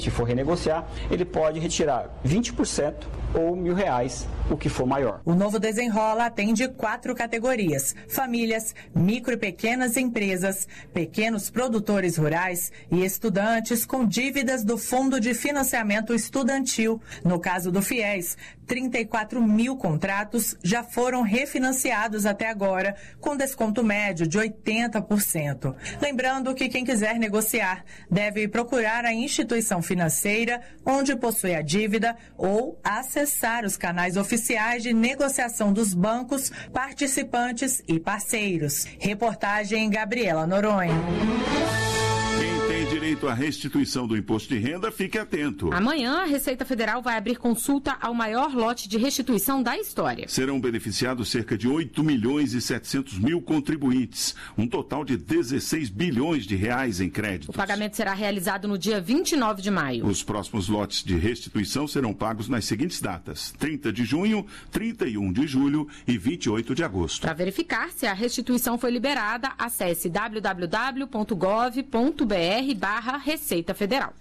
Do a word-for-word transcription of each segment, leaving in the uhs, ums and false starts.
Se for renegociar, ele pode retirar vinte por cento ou mil reais, o que for maior. O novo Desenrola atende quatro categorias: famílias, micro e pequenas empresas, pequenos produtores rurais e estudantes com dívidas do Fundo de Financiamento Estudantil. No caso do FIES, trinta e quatro mil contratos já foram refinanciados até agora, com desconto médio de oitenta por cento. Lembrando que quem quiser negociar deve procurar a instituição financeira onde possui a dívida ou acessar os canais oficiais de negociação dos bancos, participantes e parceiros. Reportagem Gabriela Noronha. Direito à restituição do imposto de renda, fique atento. Amanhã, a Receita Federal vai abrir consulta ao maior lote de restituição da história. Serão beneficiados cerca de oito milhões e setecentos mil contribuintes, um total de dezesseis bilhões de reais em créditos. O pagamento será realizado no dia vinte e nove de maio. Os próximos lotes de restituição serão pagos nas seguintes datas: trinta de junho, trinta e um de julho e vinte e oito de agosto. Para verificar se a restituição foi liberada, acesse w w w ponto gov ponto b r barra Receita Federal.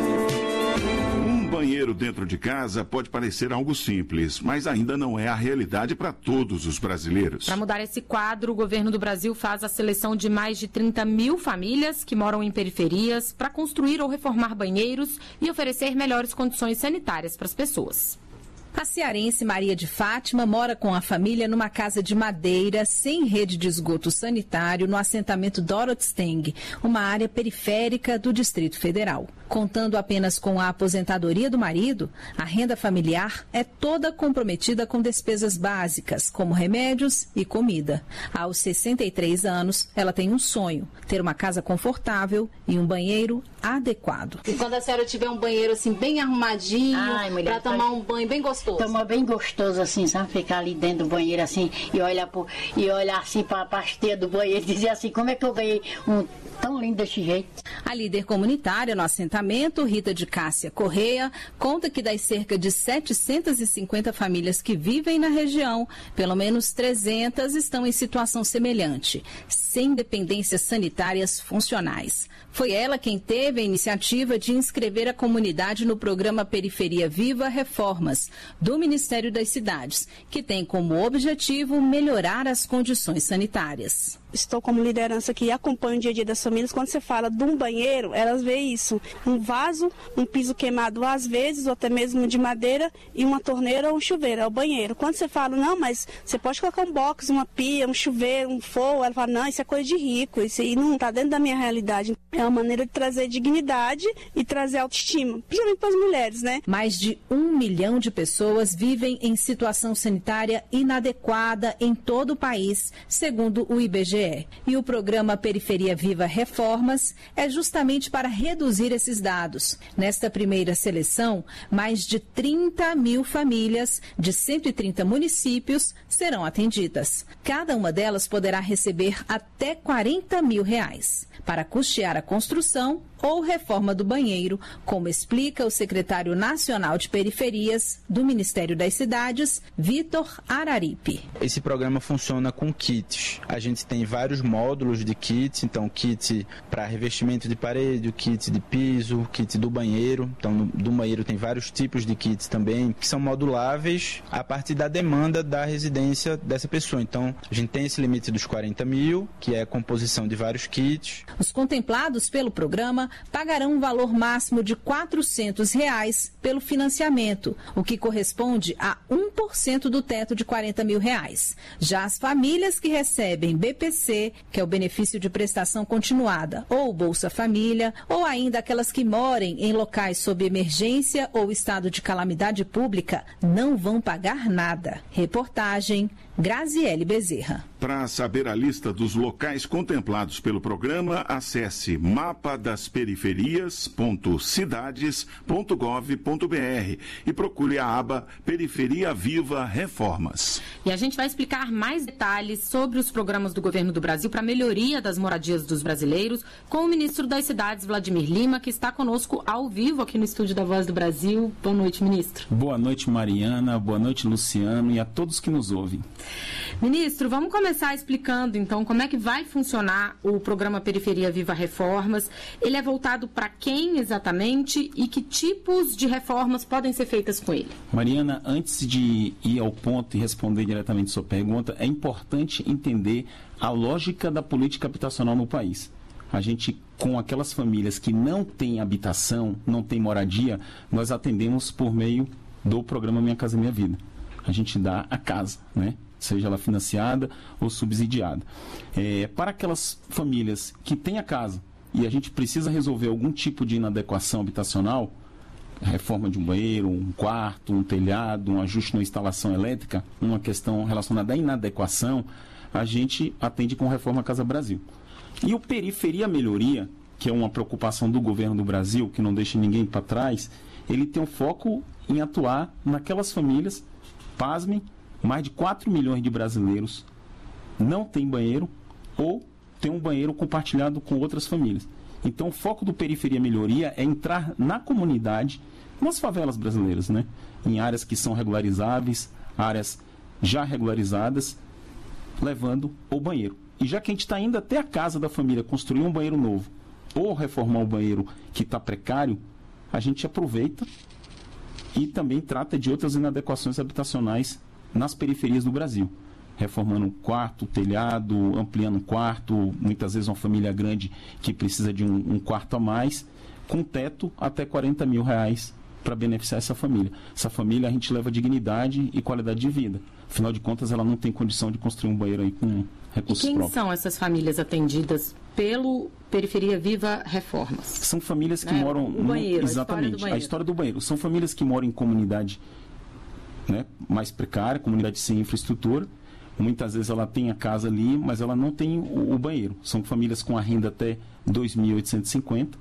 Um banheiro dentro de casa pode parecer algo simples, mas ainda não é a realidade para todos os brasileiros. Para mudar esse quadro, o governo do Brasil faz a seleção de mais de trinta mil famílias que moram em periferias para construir ou reformar banheiros e oferecer melhores condições sanitárias para as pessoas. A cearense Maria de Fátima mora com a família numa casa de madeira, sem rede de esgoto sanitário, no assentamento Dorothy Steng, uma área periférica do Distrito Federal. Contando apenas com a aposentadoria do marido, a renda familiar é toda comprometida com despesas básicas, como remédios e comida. Aos sessenta e três anos, ela tem um sonho: ter uma casa confortável e um banheiro adequado. E quando a senhora tiver um banheiro assim bem arrumadinho, para tomar um banho bem gostoso? Toma bem gostoso assim, sabe? Ficar ali dentro do banheiro assim e olhar, pro, e olhar assim para a pasteia do banheiro e dizer assim: como é que eu ganhei um tão lindo desse jeito? A líder comunitária no assentamento, Rita de Cássia Correia, conta que das cerca de setecentas e cinquenta famílias que vivem na região, pelo menos trezentas estão em situação semelhante, sem dependências sanitárias funcionais. Foi ela quem teve a iniciativa de inscrever a comunidade no programa Periferia Viva Reformas, do Ministério das Cidades, que tem como objetivo melhorar as condições sanitárias. Estou como liderança que acompanha o dia a dia das famílias. Quando você fala de um banheiro, elas veem isso: um vaso, um piso queimado às vezes, ou até mesmo de madeira, e uma torneira ou um chuveiro, é o banheiro. Quando você fala, não, mas você pode colocar um box, uma pia, um chuveiro, um fogo, ela fala, não, isso é coisa de rico, isso aí não está dentro da minha realidade. É uma maneira de trazer dignidade e trazer autoestima, principalmente para as mulheres, né? Mais de um milhão de pessoas vivem em situação sanitária inadequada em todo o país, segundo o I B G E. E o programa Periferia Viva Reformas é justamente para reduzir esses dados. Nesta primeira seleção, mais de trinta mil famílias de cento e trinta municípios serão atendidas. Cada uma delas poderá receber até quarenta mil reais para custear a construção ou reforma do banheiro, como explica o secretário nacional de periferias do Ministério das Cidades, Vitor Araripe. Esse programa funciona com kits. A gente tem vários módulos de kits, então kit para revestimento de parede, kit de piso, kit do banheiro. Então no, do banheiro tem vários tipos de kits também, que são moduláveis a partir da demanda da residência dessa pessoa. Então a gente tem esse limite dos quarenta mil, que é a composição de vários kits. Os contemplados pelo programa pagarão um valor máximo de quatrocentos reais pelo financiamento, o que corresponde a um por cento do teto de quarenta mil reais. Já as famílias que recebem B P C, que é o benefício de prestação continuada, ou Bolsa Família, ou ainda aquelas que morem em locais sob emergência ou estado de calamidade pública, não vão pagar nada. Reportagem Graziele Bezerra. Para saber a lista dos locais contemplados pelo programa, acesse mapa das periferias ponto cidades ponto gov ponto br e procure a aba Periferia Viva Reformas. E a gente vai explicar mais detalhes sobre os programas do governo do Brasil para a melhoria das moradias dos brasileiros com o ministro das Cidades, Vladimir Lima, que está conosco ao vivo aqui no estúdio da Voz do Brasil. Boa noite, ministro. Boa noite, Mariana. Boa noite, Luciano, e a todos que nos ouvem. Ministro, vamos começar explicando, então, como é que vai funcionar o programa Periferia Viva Reformas. Ele é voltado para quem exatamente e que tipos de reformas podem ser feitas com ele? Mariana, antes de ir ao ponto e responder diretamente a sua pergunta, é importante entender a lógica da política habitacional no país. A gente, com aquelas famílias que não têm habitação, não têm moradia, nós atendemos por meio do programa Minha Casa Minha Vida. A gente dá a casa, né? Seja ela financiada ou subsidiada. É, para aquelas famílias que têm a casa e a gente precisa resolver algum tipo de inadequação habitacional, reforma de um banheiro, um quarto, um telhado, um ajuste na instalação elétrica, uma questão relacionada à inadequação, a gente atende com Reforma Casa Brasil. E o Periferia Melhoria, que é uma preocupação do governo do Brasil, que não deixa ninguém para trás, ele tem um foco em atuar naquelas famílias, pasmem, mais de quatro milhões de brasileiros não têm banheiro ou tem um banheiro compartilhado com outras famílias. Então, o foco do Periferia Melhoria é entrar na comunidade, nas favelas brasileiras, né? Em áreas que são regularizáveis, áreas já regularizadas, levando o banheiro. E já que a gente está indo até a casa da família construir um banheiro novo ou reformar o banheiro que está precário, a gente aproveita e também trata de outras inadequações habitacionais nas periferias do Brasil, reformando um quarto, telhado, ampliando um quarto, muitas vezes uma família grande que precisa de um, um quarto a mais, com teto até quarenta mil reais para beneficiar essa família. Essa família a gente leva dignidade e qualidade de vida. Afinal de contas, ela não tem condição de construir um banheiro aí com recursos próprios. Quem são essas famílias atendidas pelo Periferia Viva Reformas? São famílias que é, moram... O banheiro, no, exatamente, a história do banheiro. A história do banheiro. São famílias que moram em comunidade, né, mais precária, comunidade sem infraestrutura. Muitas vezes ela tem a casa ali, mas ela não tem o, o banheiro. São famílias com a renda até dois mil oitocentos e cinquenta.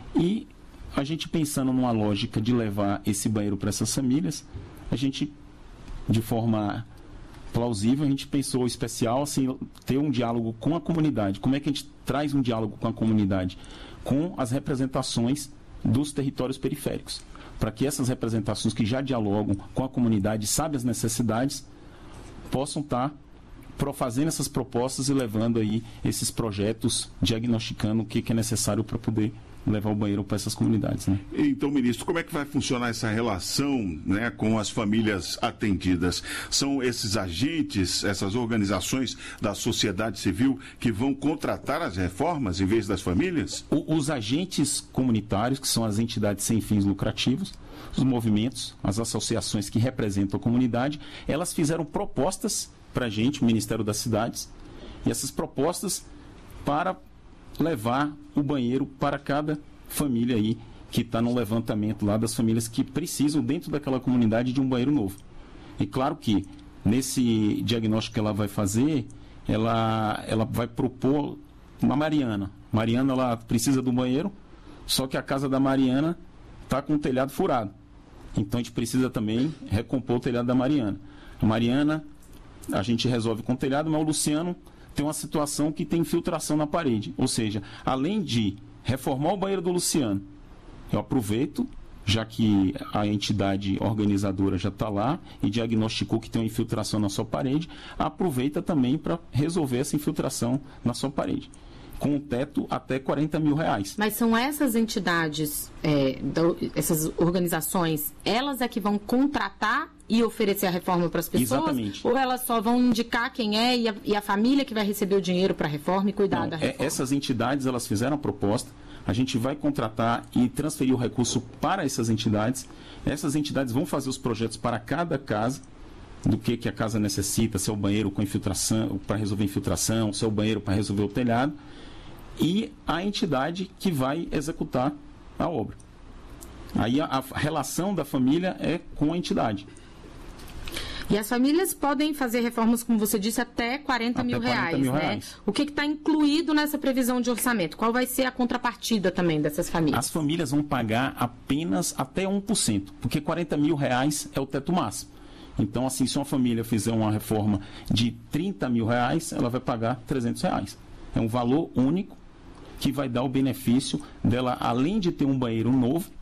E a gente pensando numa lógica de levar esse banheiro para essas famílias, a gente, de forma plausível, a gente pensou especial assim, ter um diálogo com a comunidade. Como é que a gente traz um diálogo com a comunidade? Com as representações dos territórios periféricos, para que essas representações que já dialogam com a comunidade, sabem as necessidades, possam estar fazendo essas propostas e levando aí esses projetos, diagnosticando o que é necessário para poder levar o banheiro para essas comunidades, né? Então, ministro, como é que vai funcionar essa relação, né, com as famílias atendidas? São esses agentes, essas organizações da sociedade civil que vão contratar as reformas em vez das famílias? O, os agentes comunitários, que são as entidades sem fins lucrativos, os movimentos, as associações que representam a comunidade, elas fizeram propostas para a gente, o Ministério das Cidades, e essas propostas para levar o banheiro para cada família aí que está no levantamento lá das famílias que precisam dentro daquela comunidade de um banheiro novo. E claro que nesse diagnóstico que ela vai fazer, ela, ela vai propor uma Mariana. Mariana, ela precisa do banheiro, só que a casa da Mariana está com o telhado furado. Então a gente precisa também recompor o telhado da Mariana. A Mariana, a gente resolve com o telhado, mas o Luciano tem uma situação que tem infiltração na parede. Ou seja, além de reformar o banheiro do Luciano, eu aproveito, já que a entidade organizadora já está lá e diagnosticou que tem uma infiltração na sua parede, aproveita também para resolver essa infiltração na sua parede, com um teto até quarenta mil reais. Mas são essas entidades, é, do, essas organizações, elas é que vão contratar e oferecer a reforma para as pessoas? Exatamente. Ou elas só vão indicar quem é e a, e a família que vai receber o dinheiro para a reforma e cuidar Não, da reforma? É, essas entidades, elas fizeram a proposta, a gente vai contratar e transferir o recurso para essas entidades. Essas entidades vão fazer os projetos para cada casa, do que, que a casa necessita, se é o banheiro com infiltração, para resolver infiltração, se é o banheiro para resolver o telhado, e a entidade que vai executar a obra. Aí a, a relação da família é com a entidade. E as famílias podem fazer reformas, como você disse, até quarenta mil reais, mil né? reais. O que está incluído nessa previsão de orçamento? Qual vai ser a contrapartida também dessas famílias? As famílias vão pagar apenas até um por cento, porque quarenta mil reais é o teto máximo. Então, assim, se uma família fizer uma reforma de trinta mil reais, ela vai pagar trezentos reais. É um valor único que vai dar o benefício dela, além de ter um banheiro novo,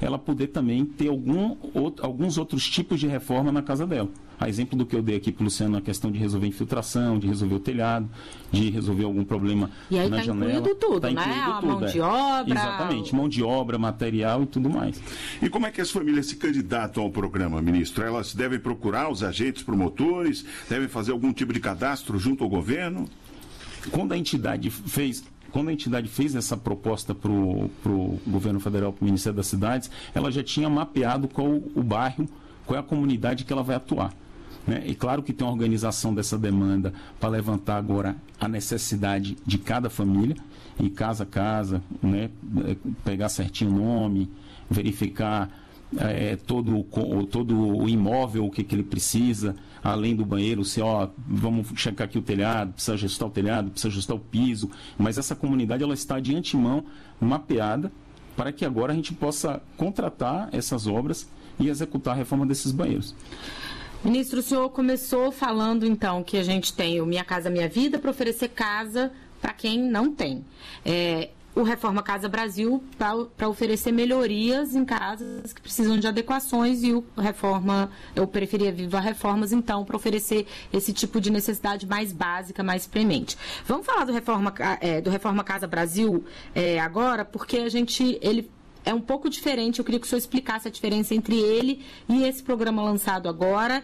ela poder também ter algum, outro, alguns outros tipos de reforma na casa dela. A exemplo do que eu dei aqui para o Luciano, a questão de resolver infiltração, de resolver o telhado, de resolver algum problema e aí na tá janela. Incluído tudo, tá incluído né? tudo, a mão é. de obra. Exatamente, mão de obra, material e tudo mais. E como é que as famílias se candidatam ao programa, ministro? Elas devem procurar os agentes promotores, devem fazer algum tipo de cadastro junto ao governo? Quando a entidade fez... Quando a entidade fez essa proposta para o governo federal, para o Ministério das Cidades, ela já tinha mapeado qual o bairro, qual é a comunidade que ela vai atuar. Né? E claro que tem uma organização dessa demanda para levantar agora a necessidade de cada família, e casa a casa, né? Pegar certinho o nome, verificar é, todo, o, todo o imóvel, o que, que ele precisa, além do banheiro, se ó, vamos checar aqui o telhado, precisa ajustar o telhado, precisa ajustar o piso, mas essa comunidade ela está de antemão mapeada para que agora a gente possa contratar essas obras e executar a reforma desses banheiros. Ministro, o senhor começou falando então que a gente tem o Minha Casa Minha Vida para oferecer casa para quem não tem. É, o Reforma Casa Brasil para oferecer melhorias em casas que precisam de adequações e o Reforma, eu Periferia Viva Reformas, então, para oferecer esse tipo de necessidade mais básica, mais premente. Vamos falar do Reforma, é, do Reforma Casa Brasil é, agora, porque a gente, ele é um pouco diferente, eu queria que o senhor explicasse a diferença entre ele e esse programa lançado agora,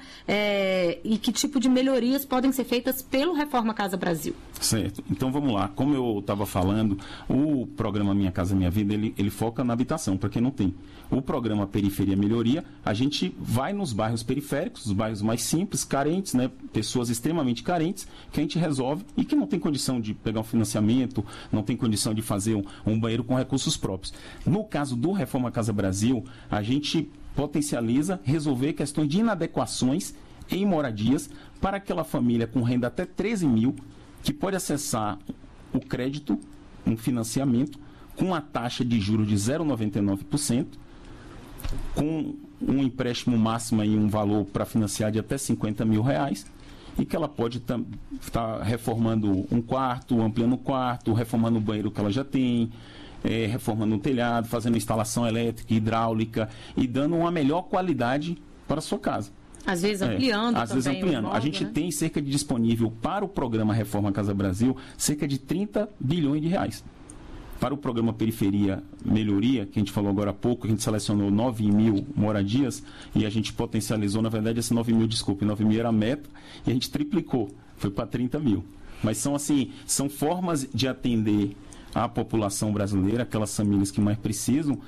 é, e que tipo de melhorias podem ser feitas pelo Reforma Casa Brasil. Certo. Então vamos lá. Como eu estava falando, o programa Minha Casa Minha Vida, ele, ele foca na habitação, para quem não tem. O programa Periferia Melhoria, a gente vai nos bairros periféricos, os bairros mais simples, carentes, né, pessoas extremamente carentes, que a gente resolve e que não tem condição de pegar um financiamento, não tem condição de fazer um, um banheiro com recursos próprios. No caso do Reforma Casa Brasil, a gente potencializa resolver questões de inadequações em moradias para aquela família com renda até treze mil, que pode acessar o crédito, um financiamento, com a taxa de juros de zero vírgula noventa e nove por cento, com um empréstimo máximo e um valor para financiar de até cinquenta mil reais, e que ela pode estar tá reformando um quarto, ampliando o quarto, reformando o banheiro que ela já tem, é, reformando o telhado, fazendo instalação elétrica, hidráulica e dando uma melhor qualidade para a sua casa. Às vezes ampliando é, às também. vezes ampliando. Imóvel, a gente né? tem cerca de disponível para o programa Reforma Casa Brasil cerca de trinta bilhões de reais. Para o programa Periferia Melhoria, que a gente falou agora há pouco, a gente selecionou nove mil moradias e a gente potencializou, na verdade, esses nove mil, desculpe, nove mil era a meta e a gente triplicou, foi para trinta mil. Mas são assim, são formas de atender a população brasileira, aquelas famílias que mais precisam,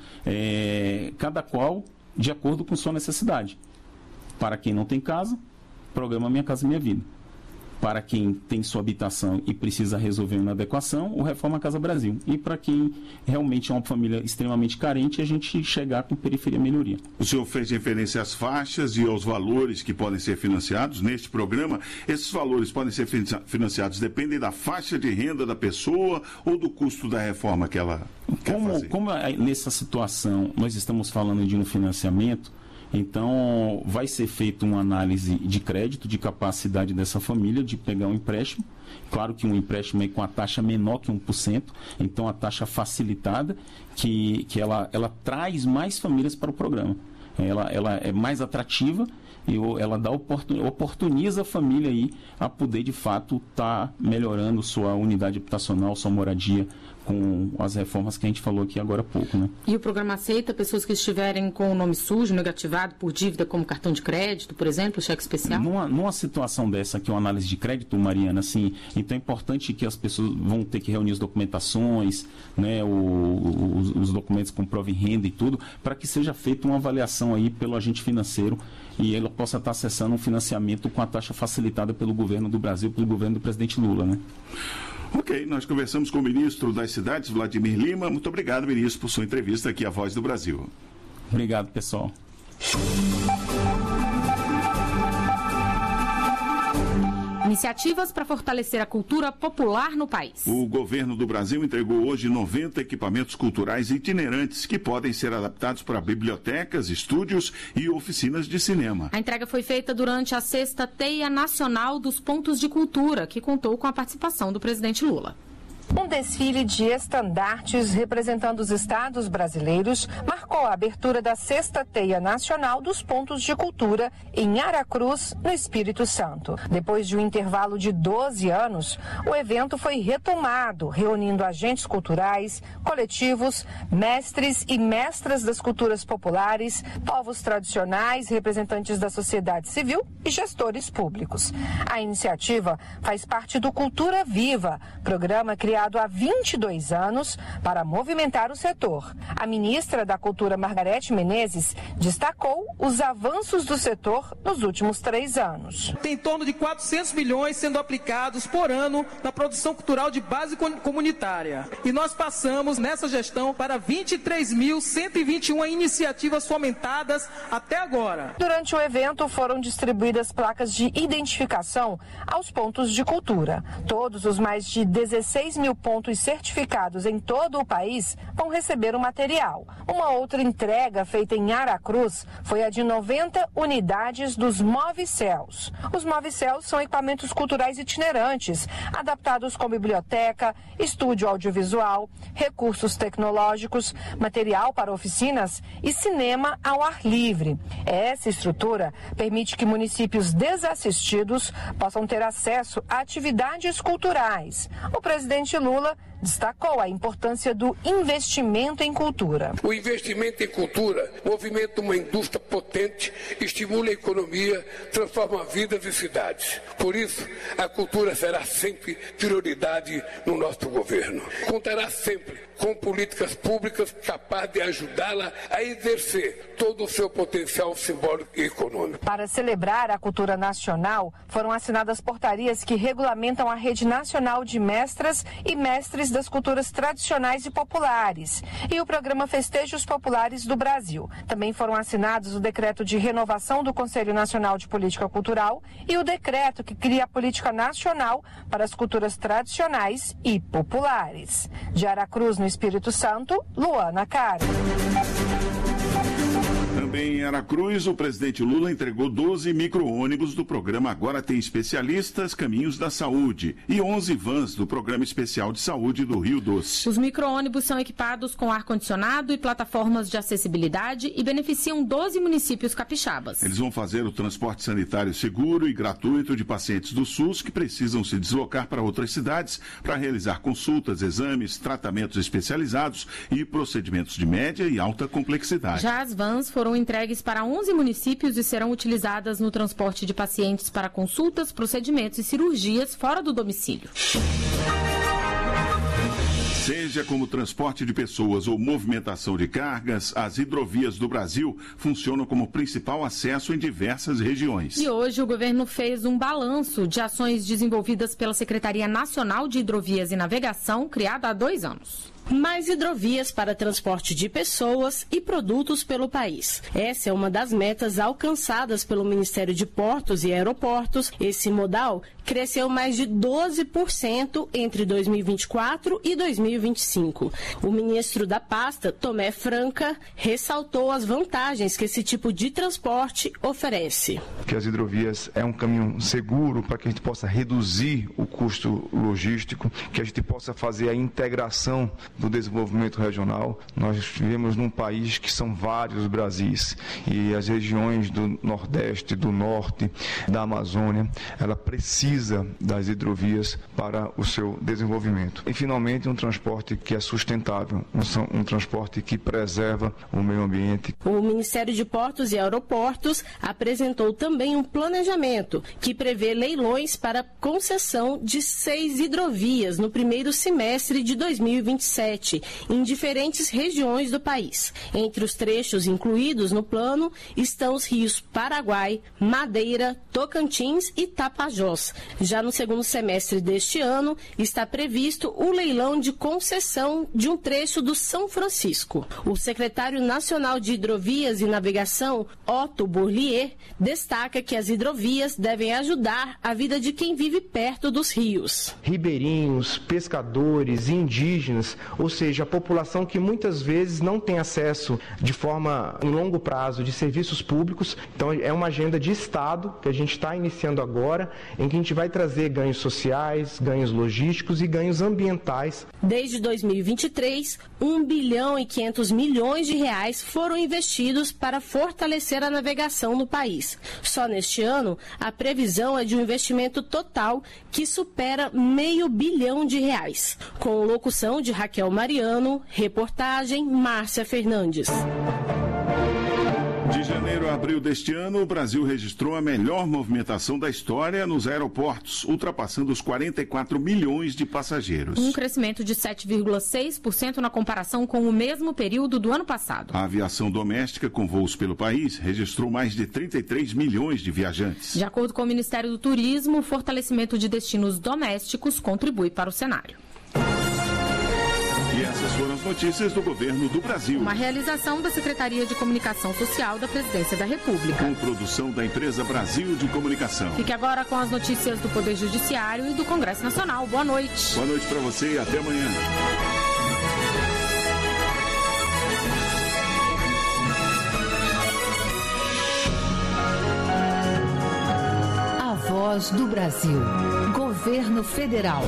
é, cada qual de acordo com sua necessidade. Para quem não tem casa, programa Minha Casa Minha Vida. Para quem tem sua habitação e precisa resolver uma adequação, o Reforma Casa Brasil. E para quem realmente é uma família extremamente carente, a gente chegar com Periferia Melhoria. O senhor fez referência às faixas e aos valores que podem ser financiados neste programa. Esses valores podem ser financiados, dependem da faixa de renda da pessoa ou do custo da reforma que ela quer como, fazer? Como nessa situação nós estamos falando de um financiamento, então vai ser feita uma análise de crédito, de capacidade dessa família de pegar um empréstimo. Claro que um empréstimo aí com a taxa menor que um por cento, então a taxa facilitada, que, que ela, ela traz mais famílias para o programa. Ela, ela é mais atrativa e ela dá oportun, oportuniza a família aí a poder de fato estar tá melhorando sua unidade habitacional, sua moradia, com as reformas que a gente falou aqui agora há pouco, né? E o programa aceita pessoas que estiverem com o nome sujo, negativado por dívida, como cartão de crédito, por exemplo, cheque especial? Numa, numa situação dessa aqui, uma análise de crédito, Mariana, assim, então é importante que as pessoas vão ter que reunir as documentações, né, o, os, os documentos com prova em renda e tudo, para que seja feita uma avaliação aí pelo agente financeiro e ele possa estar acessando um financiamento com a taxa facilitada pelo governo do Brasil, pelo governo do presidente Lula, né? Ok, nós conversamos com o ministro das Cidades, Vladimir Lima. Muito obrigado, ministro, por sua entrevista aqui à Voz do Brasil. Obrigado, pessoal. Iniciativas para fortalecer a cultura popular no país. O governo do Brasil entregou hoje noventa equipamentos culturais itinerantes que podem ser adaptados para bibliotecas, estúdios e oficinas de cinema. A entrega foi feita durante a sexta Teia Nacional dos Pontos de Cultura, que contou com a participação do presidente Lula. Um desfile de estandartes representando os estados brasileiros marcou a abertura da sexta Teia Nacional dos Pontos de Cultura em Aracruz, no Espírito Santo. Depois de um intervalo de doze anos, o evento foi retomado, reunindo agentes culturais, coletivos, mestres e mestras das culturas populares, povos tradicionais, representantes da sociedade civil e gestores públicos. A iniciativa faz parte do Cultura Viva, programa criado há vinte e dois anos para movimentar o setor. A ministra da Cultura, Margarete Menezes, destacou os avanços do setor nos últimos três anos. Tem em torno de quatrocentos milhões sendo aplicados por ano na produção cultural de base comunitária. E nós passamos nessa gestão para vinte e três mil cento e vinte e uma iniciativas fomentadas até agora. Durante o evento foram distribuídas placas de identificação aos pontos de cultura. Todos os mais de dezesseis mil pontos certificados em todo o país vão receber o material. Uma outra entrega feita em Aracruz foi a de noventa unidades dos Move-Céus. Os Move-Céus são equipamentos culturais itinerantes, adaptados com biblioteca, estúdio audiovisual, recursos tecnológicos, material para oficinas e cinema ao ar livre. Essa estrutura permite que municípios desassistidos possam ter acesso a atividades culturais. O presidente Lula destacou a importância do investimento em cultura. O investimento em cultura movimenta uma indústria potente, estimula a economia, transforma vidas e cidades. Por isso, a cultura será sempre prioridade no nosso governo. Contará sempre com políticas públicas capazes de ajudá-la a exercer todo o seu potencial simbólico e econômico. Para celebrar a cultura nacional, foram assinadas portarias que regulamentam a Rede Nacional de Mestras e Mestres das Culturas Tradicionais e Populares e o programa Festejos Populares do Brasil. Também foram assinados o decreto de renovação do Conselho Nacional de Política Cultural e o decreto que cria a Política Nacional para as Culturas Tradicionais e Populares. De Aracruz, no Espírito Santo, Luana Caro. Também em Aracruz, o presidente Lula entregou doze micro-ônibus do programa Agora Tem Especialistas Caminhos da Saúde e onze vans do Programa Especial de Saúde do Rio Doce. Os micro-ônibus são equipados com ar-condicionado e plataformas de acessibilidade e beneficiam doze municípios capixabas. Eles vão fazer o transporte sanitário seguro e gratuito de pacientes do SUS que precisam se deslocar para outras cidades para realizar consultas, exames, tratamentos especializados e procedimentos de média e alta complexidade. Já as vans foram entregues para onze municípios e serão utilizadas no transporte de pacientes para consultas, procedimentos e cirurgias fora do domicílio. Seja como transporte de pessoas ou movimentação de cargas, as hidrovias do Brasil funcionam como principal acesso em diversas regiões. E hoje o governo fez um balanço de ações desenvolvidas pela Secretaria Nacional de Hidrovias e Navegação, criada há dois anos. Mais hidrovias para transporte de pessoas e produtos pelo país. Essa é uma das metas alcançadas pelo Ministério de Portos e Aeroportos. Esse modal cresceu mais de doze por cento entre dois mil e vinte e quatro e dois mil e vinte e cinco. O ministro da pasta, Tomé Franca, ressaltou as vantagens que esse tipo de transporte oferece. Que as hidrovias é um caminho seguro para que a gente possa reduzir o custo logístico, que a gente possa fazer a integração do desenvolvimento regional. Nós vivemos num país que são vários Brasis e as regiões do Nordeste, do Norte, da Amazônia, ela precisa das hidrovias para o seu desenvolvimento. E, finalmente, um transporte que é sustentável, um, um transporte que preserva o meio ambiente. O Ministério de Portos e Aeroportos apresentou também um planejamento que prevê leilões para concessão de seis hidrovias no primeiro semestre de dois mil e vinte e sete. Em diferentes regiões do país. Entre os trechos incluídos no plano estão os rios Paraguai, Madeira, Tocantins e Tapajós. Já no segundo semestre deste ano, está previsto o leilão de concessão de um trecho do São Francisco. O secretário nacional de Hidrovias e Navegação, Otto Bourlier, destaca que as hidrovias devem ajudar a vida de quem vive perto dos rios. Ribeirinhos, pescadores, indígenas, ou seja, a população que muitas vezes não tem acesso de forma em longo prazo de serviços públicos. Então é uma agenda de Estado que a gente está iniciando agora, em que a gente vai trazer ganhos sociais, ganhos logísticos e ganhos ambientais. Desde dois mil e vinte e três, um bilhão e quinhentos milhões de reais foram investidos para fortalecer a navegação no país. Só neste ano, a previsão é de um investimento total que supera meio bilhão de reais. Com locução de Raquel Mariano, reportagem Márcia Fernandes. De janeiro a abril deste ano, o Brasil registrou a melhor movimentação da história nos aeroportos, ultrapassando os quarenta e quatro milhões de passageiros. Um crescimento de sete vírgula seis por cento na comparação com o mesmo período do ano passado. A aviação doméstica, com voos pelo país, registrou mais de trinta e três milhões de viajantes. De acordo com o Ministério do Turismo, o fortalecimento de destinos domésticos contribui para o cenário. E essas foram as notícias do governo do Brasil. Uma realização da Secretaria de Comunicação Social da Presidência da República. Com produção da empresa Brasil de Comunicação. Fique agora com as notícias do Poder Judiciário e do Congresso Nacional. Boa noite. Boa noite para você e até amanhã. A Voz do Brasil. Governo Federal.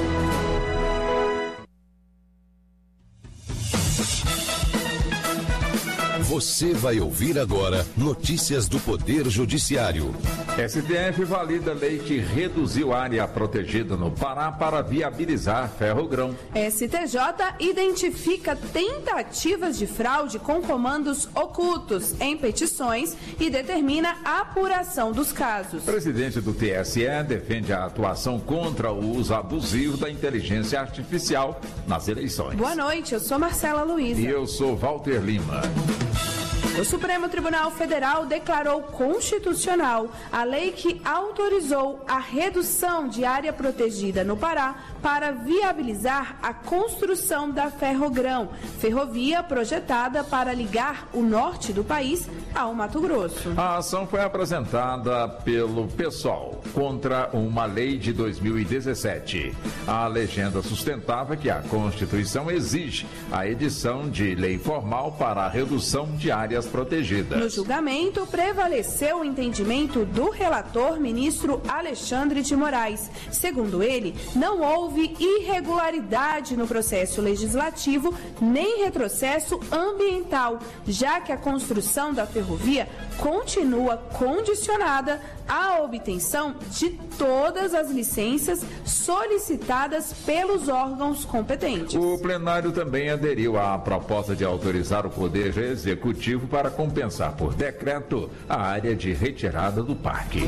Você vai ouvir agora notícias do Poder Judiciário. S T F valida lei que reduziu área protegida no Pará para viabilizar ferrogrão. S T J identifica tentativas de fraude com comandos ocultos em petições e determina a apuração dos casos. O presidente do T S E defende a atuação contra o uso abusivo da inteligência artificial nas eleições. Boa noite, eu sou Marcela Luiza. E eu sou Walter Lima. O Supremo Tribunal Federal declarou constitucional a lei que autorizou a redução de área protegida no Pará para viabilizar a construção da Ferrogrão, ferrovia projetada para ligar o norte do país ao Mato Grosso. A ação foi apresentada pelo PSOL contra uma lei de dois mil e dezessete. A legenda sustentava que a Constituição exige a edição de lei formal para a redução de áreas protegidas. No julgamento, prevaleceu o entendimento do relator, ministro Alexandre de Moraes. Segundo ele, não houve irregularidade no processo legislativo nem retrocesso ambiental, já que a construção da ferrovia continua condicionada à obtenção de todas as licenças solicitadas pelos órgãos competentes. O plenário também aderiu à proposta de autorizar o Poder Executivo para compensar por decreto a área de retirada do parque.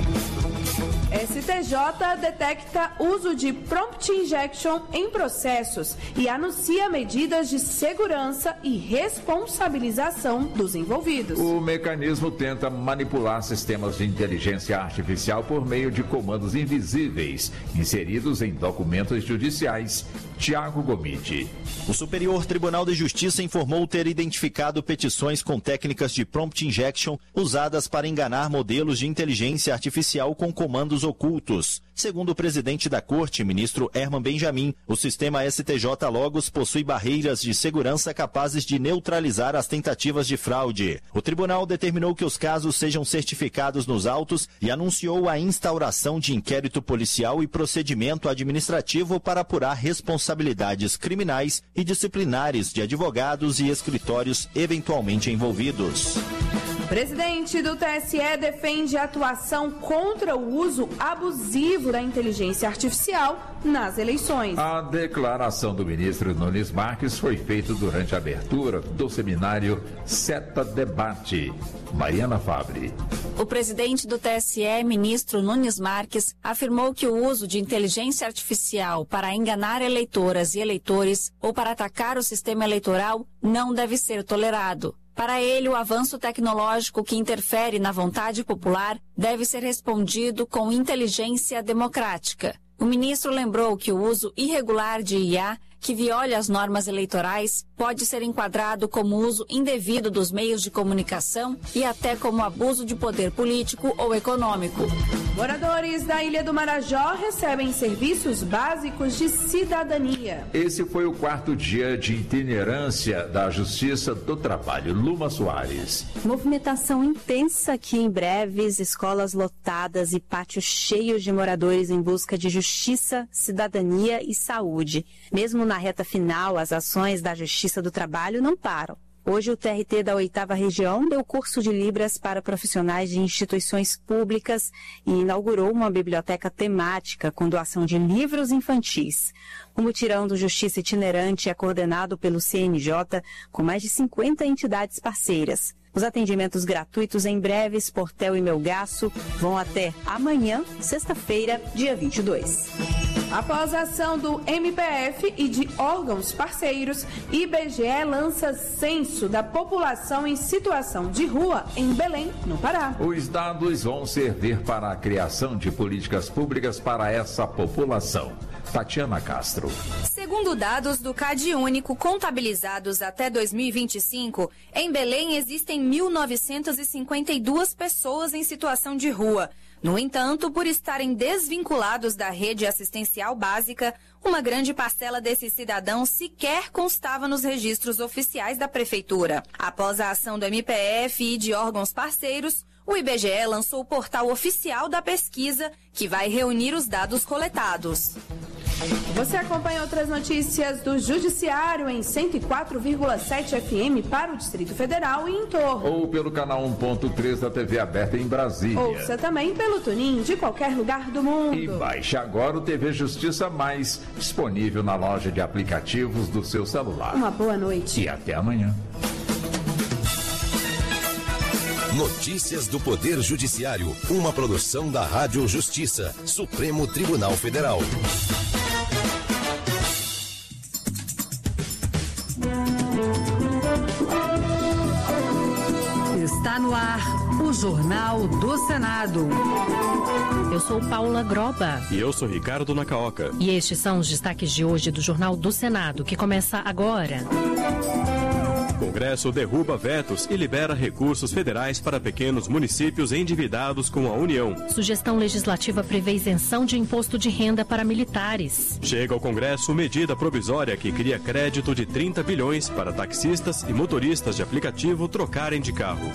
S T J detecta uso de prompt injection em processos e anuncia medidas de segurança e responsabilização dos envolvidos. O mecanismo tenta manipular sistemas de inteligência artificial por meio de comandos invisíveis inseridos em documentos judiciais. Tiago Gomide. O Superior Tribunal de Justiça informou ter identificado petições com técnicas de prompt injection usadas para enganar modelos de inteligência artificial com comandos ocultos. Segundo o presidente da Corte, ministro Herman Benjamin, o sistema S T J Logos possui barreiras de segurança capazes de neutralizar as tentativas de fraude. O tribunal determinou que os casos sejam certificados nos autos e anunciou a instauração de inquérito policial e procedimento administrativo para apurar responsabilidades criminais e disciplinares de advogados e escritórios eventualmente envolvidos. Presidente do T S E defende a atuação contra o uso abusivo da inteligência artificial nas eleições. A declaração do ministro Nunes Marques foi feita durante a abertura do seminário SETA Debate. Mariana Fabre. O presidente do T S E, ministro Nunes Marques, afirmou que o uso de inteligência artificial para enganar eleitoras e eleitores ou para atacar o sistema eleitoral não deve ser tolerado. Para ele, o avanço tecnológico que interfere na vontade popular deve ser respondido com inteligência democrática. O ministro lembrou que o uso irregular de I A que viole as normas eleitorais pode ser enquadrado como uso indevido dos meios de comunicação e até como abuso de poder político ou econômico. Moradores da Ilha do Marajó recebem serviços básicos de cidadania. Esse foi o quarto dia de itinerância da Justiça do Trabalho. Luma Soares. Movimentação intensa aqui em Breves, escolas lotadas e pátios cheios de moradores em busca de justiça, cidadania e saúde. Mesmo na reta final, as ações da Justiça do Trabalho não param. Hoje, o T R T da oitava Região deu curso de Libras para profissionais de instituições públicas e inaugurou uma biblioteca temática com doação de livros infantis. O mutirão do Justiça Itinerante é coordenado pelo C N J, com mais de cinquenta entidades parceiras. Os atendimentos gratuitos em Breves, Portel e Melgaço vão até amanhã, sexta-feira, dia vinte e dois. Após a ação do M P F e de órgãos parceiros, I B G E lança censo da população em situação de rua em Belém, no Pará. Os dados vão servir para a criação de políticas públicas para essa população. Tatiana Castro. Segundo dados do CadÚnico contabilizados até dois mil e vinte e cinco, em Belém existem mil novecentas e cinquenta e duas pessoas em situação de rua. No entanto, por estarem desvinculados da rede assistencial básica, uma grande parcela desses cidadãos sequer constava nos registros oficiais da Prefeitura. Após a ação do M P F e de órgãos parceiros, o I B G E lançou o portal oficial da pesquisa, que vai reunir os dados coletados. Você acompanha outras notícias do Judiciário em cento e quatro vírgula sete F M para o Distrito Federal e em torno. Ou pelo canal um ponto três da T V aberta em Brasília. Ouça também pelo Tunin de qualquer lugar do mundo. E baixe agora o T V Justiça Mais, disponível na loja de aplicativos do seu celular. Uma boa noite. E até amanhã. Notícias do Poder Judiciário, uma produção da Rádio Justiça, Supremo Tribunal Federal. Está no ar o Jornal do Senado. Eu sou Paula Groba. E eu sou Ricardo Nacaoca. E estes são os destaques de hoje do Jornal do Senado, que começa agora. Congresso derruba vetos e libera recursos federais para pequenos municípios endividados com a União. Sugestão legislativa prevê isenção de imposto de renda para militares. Chega ao Congresso medida provisória que cria crédito de trinta bilhões para taxistas e motoristas de aplicativo trocarem de carro.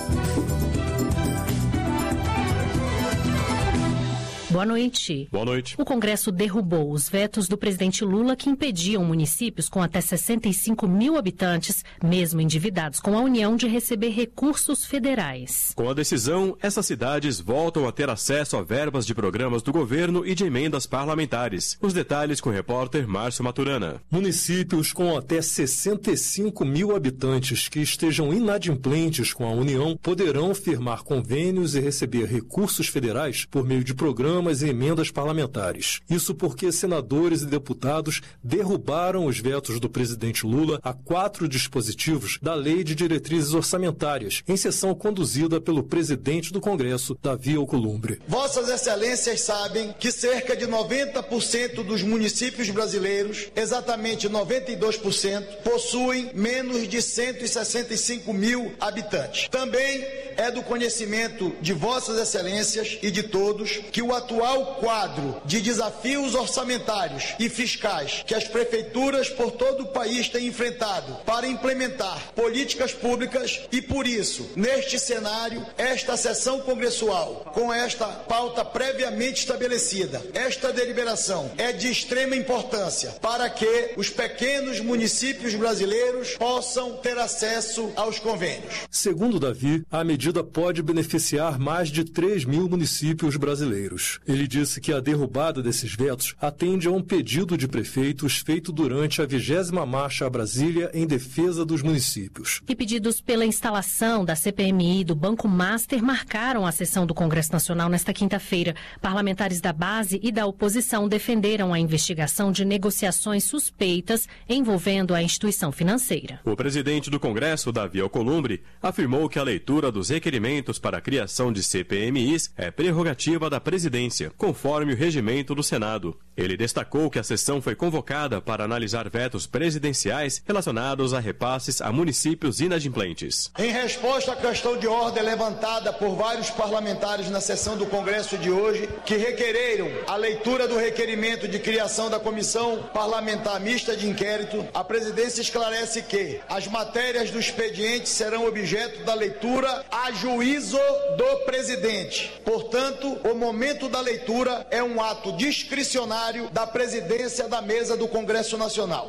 Boa noite. Boa noite. O Congresso derrubou os vetos do presidente Lula que impediam municípios com até sessenta e cinco mil habitantes, mesmo endividados com a União, de receber recursos federais. Com a decisão, essas cidades voltam a ter acesso a verbas de programas do governo e de emendas parlamentares. Os detalhes com o repórter Márcio Maturana. Municípios com até sessenta e cinco mil habitantes que estejam inadimplentes com a União poderão firmar convênios e receber recursos federais por meio de programas e emendas parlamentares. Isso porque senadores e deputados derrubaram os vetos do presidente Lula a quatro dispositivos da Lei de Diretrizes Orçamentárias, em sessão conduzida pelo presidente do Congresso, Davi Alcolumbre. Vossas Excelências sabem que cerca de noventa por cento dos municípios brasileiros, exatamente noventa e dois por cento, possuem menos de cento e sessenta e cinco mil habitantes. Também é do conhecimento de Vossas Excelências e de todos que o atual quadro de desafios orçamentários e fiscais que as prefeituras por todo o país têm enfrentado para implementar políticas públicas e, por isso, neste cenário, esta sessão congressual, com esta pauta previamente estabelecida, esta deliberação é de extrema importância para que os pequenos municípios brasileiros possam ter acesso aos convênios. Segundo Davi, a medida pode beneficiar mais de três mil municípios brasileiros. Ele disse que a derrubada desses vetos atende a um pedido de prefeitos feito durante a vigésima Marcha a Brasília em defesa dos municípios. E pedidos pela instalação da C P M I e do Banco Master marcaram a sessão do Congresso Nacional nesta quinta-feira. Parlamentares da base e da oposição defenderam a investigação de negociações suspeitas envolvendo a instituição financeira. O presidente do Congresso, Davi Alcolumbre, afirmou que a leitura dos requerimentos para a criação de C P M Is é prerrogativa da presidência urgência, conforme o regimento do Senado. Ele destacou que a sessão foi convocada para analisar vetos presidenciais relacionados a repasses a municípios inadimplentes. Em resposta à questão de ordem levantada por vários parlamentares na sessão do Congresso de hoje, que requereram a leitura do requerimento de criação da Comissão Parlamentar Mista de Inquérito, a presidência esclarece que as matérias do expediente serão objeto da leitura a juízo do presidente. Portanto, o momento da leitura é um ato discricionário da presidência da mesa do Congresso Nacional.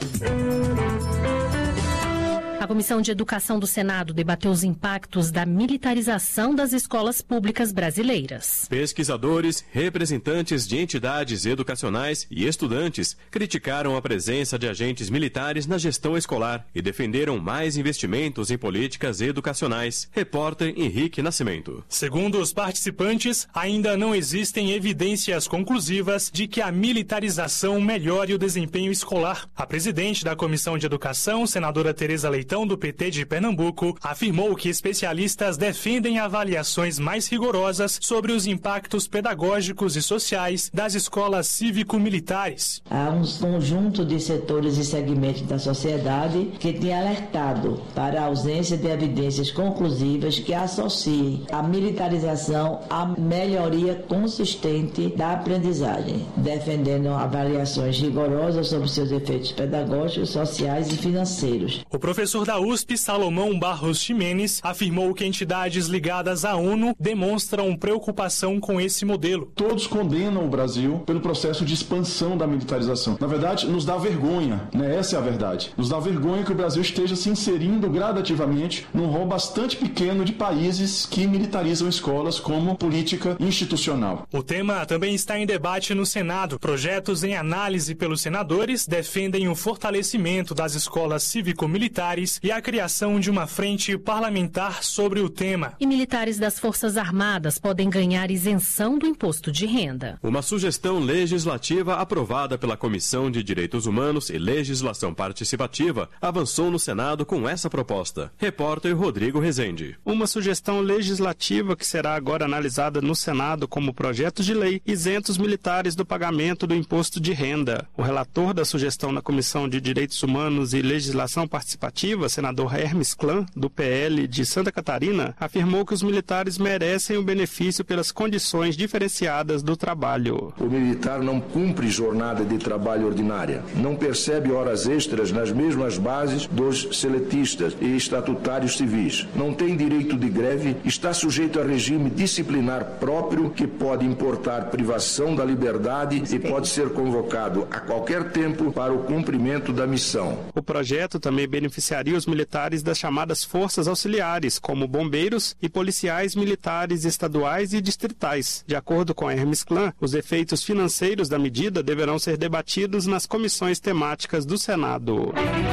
A Comissão de Educação do Senado debateu os impactos da militarização das escolas públicas brasileiras. Pesquisadores, representantes de entidades educacionais e estudantes criticaram a presença de agentes militares na gestão escolar e defenderam mais investimentos em políticas educacionais. Repórter Henrique Nascimento. Segundo os participantes, ainda não existem evidências conclusivas de que a militarização melhore o desempenho escolar. A presidente da Comissão de Educação, senadora Tereza Leitão, do P T de Pernambuco, afirmou que especialistas defendem avaliações mais rigorosas sobre os impactos pedagógicos e sociais das escolas cívico-militares. Há um conjunto de setores e segmentos da sociedade que tem alertado para a ausência de evidências conclusivas que associem a militarização à melhoria consistente da aprendizagem, defendendo avaliações rigorosas sobre seus efeitos pedagógicos, sociais e financeiros. O professor da U S P, Salomão Barros Ximenes, afirmou que entidades ligadas à ONU demonstram preocupação com esse modelo. Todos condenam o Brasil pelo processo de expansão da militarização. Na verdade, nos dá vergonha, né? Essa é a verdade. Nos dá vergonha que o Brasil esteja se inserindo gradativamente num rol bastante pequeno de países que militarizam escolas como política institucional. O tema também está em debate no Senado. Projetos em análise pelos senadores defendem o fortalecimento das escolas cívico-militares e a criação de uma frente parlamentar sobre o tema. E militares das Forças Armadas podem ganhar isenção do imposto de renda. Uma sugestão legislativa aprovada pela Comissão de Direitos Humanos e Legislação Participativa avançou no Senado com essa proposta. Repórter Rodrigo Rezende. Uma sugestão legislativa que será agora analisada no Senado como projeto de lei isenta os militares do pagamento do imposto de renda. O relator da sugestão na Comissão de Direitos Humanos e Legislação Participativa, senador Hermes Klan, do P L de Santa Catarina, afirmou que os militares merecem o benefício pelas condições diferenciadas do trabalho. O militar não cumpre jornada de trabalho ordinária, não percebe horas extras nas mesmas bases dos seletistas e estatutários civis, não tem direito de greve, está sujeito a regime disciplinar próprio que pode importar privação da liberdade e pode ser convocado a qualquer tempo para o cumprimento da missão. O projeto também beneficiaria os militares das chamadas forças auxiliares, como bombeiros e policiais militares estaduais e distritais. De acordo com a Hermes Klan, os efeitos financeiros da medida deverão ser debatidos nas comissões temáticas do Senado.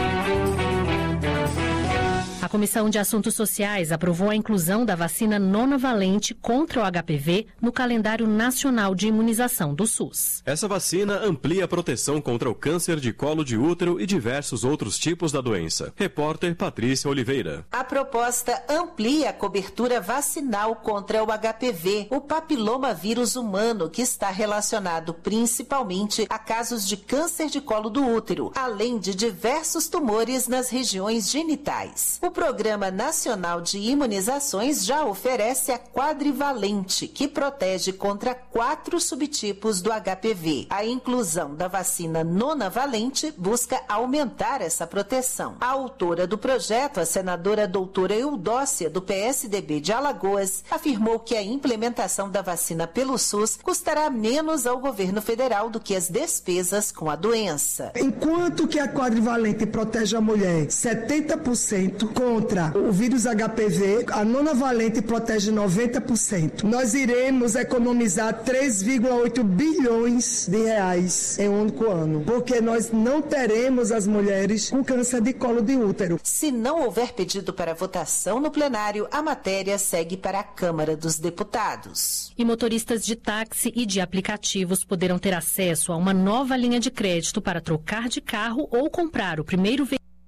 A Comissão de Assuntos Sociais aprovou a inclusão da vacina nonavalente contra o H P V no calendário nacional de imunização do SUS. Essa vacina amplia a proteção contra o câncer de colo de útero e diversos outros tipos da doença. Repórter Patrícia Oliveira. A proposta amplia a cobertura vacinal contra o H P V, o papilomavírus humano, que está relacionado principalmente a casos de câncer de colo do útero, além de diversos tumores nas regiões genitais. O Programa Nacional de Imunizações já oferece a quadrivalente, que protege contra quatro subtipos do H P V. A inclusão da vacina nonavalente busca aumentar essa proteção. A autora do projeto, a senadora doutora Eudócia, do P S D B de Alagoas, afirmou que a implementação da vacina pelo SUS custará menos ao governo federal do que as despesas com a doença. Enquanto que a quadrivalente protege a mulher setenta por cento contra o vírus H P V, a nonavalente protege noventa por cento. Nós iremos economizar três vírgula oito bilhões de reais em um único ano, porque nós não teremos as mulheres com câncer de colo de útero. Se não houver pedido para votação no plenário, a matéria segue para a Câmara dos Deputados. E motoristas de táxi e de aplicativos poderão ter acesso a uma nova linha de crédito para trocar de carro ou comprar o primeiro veículo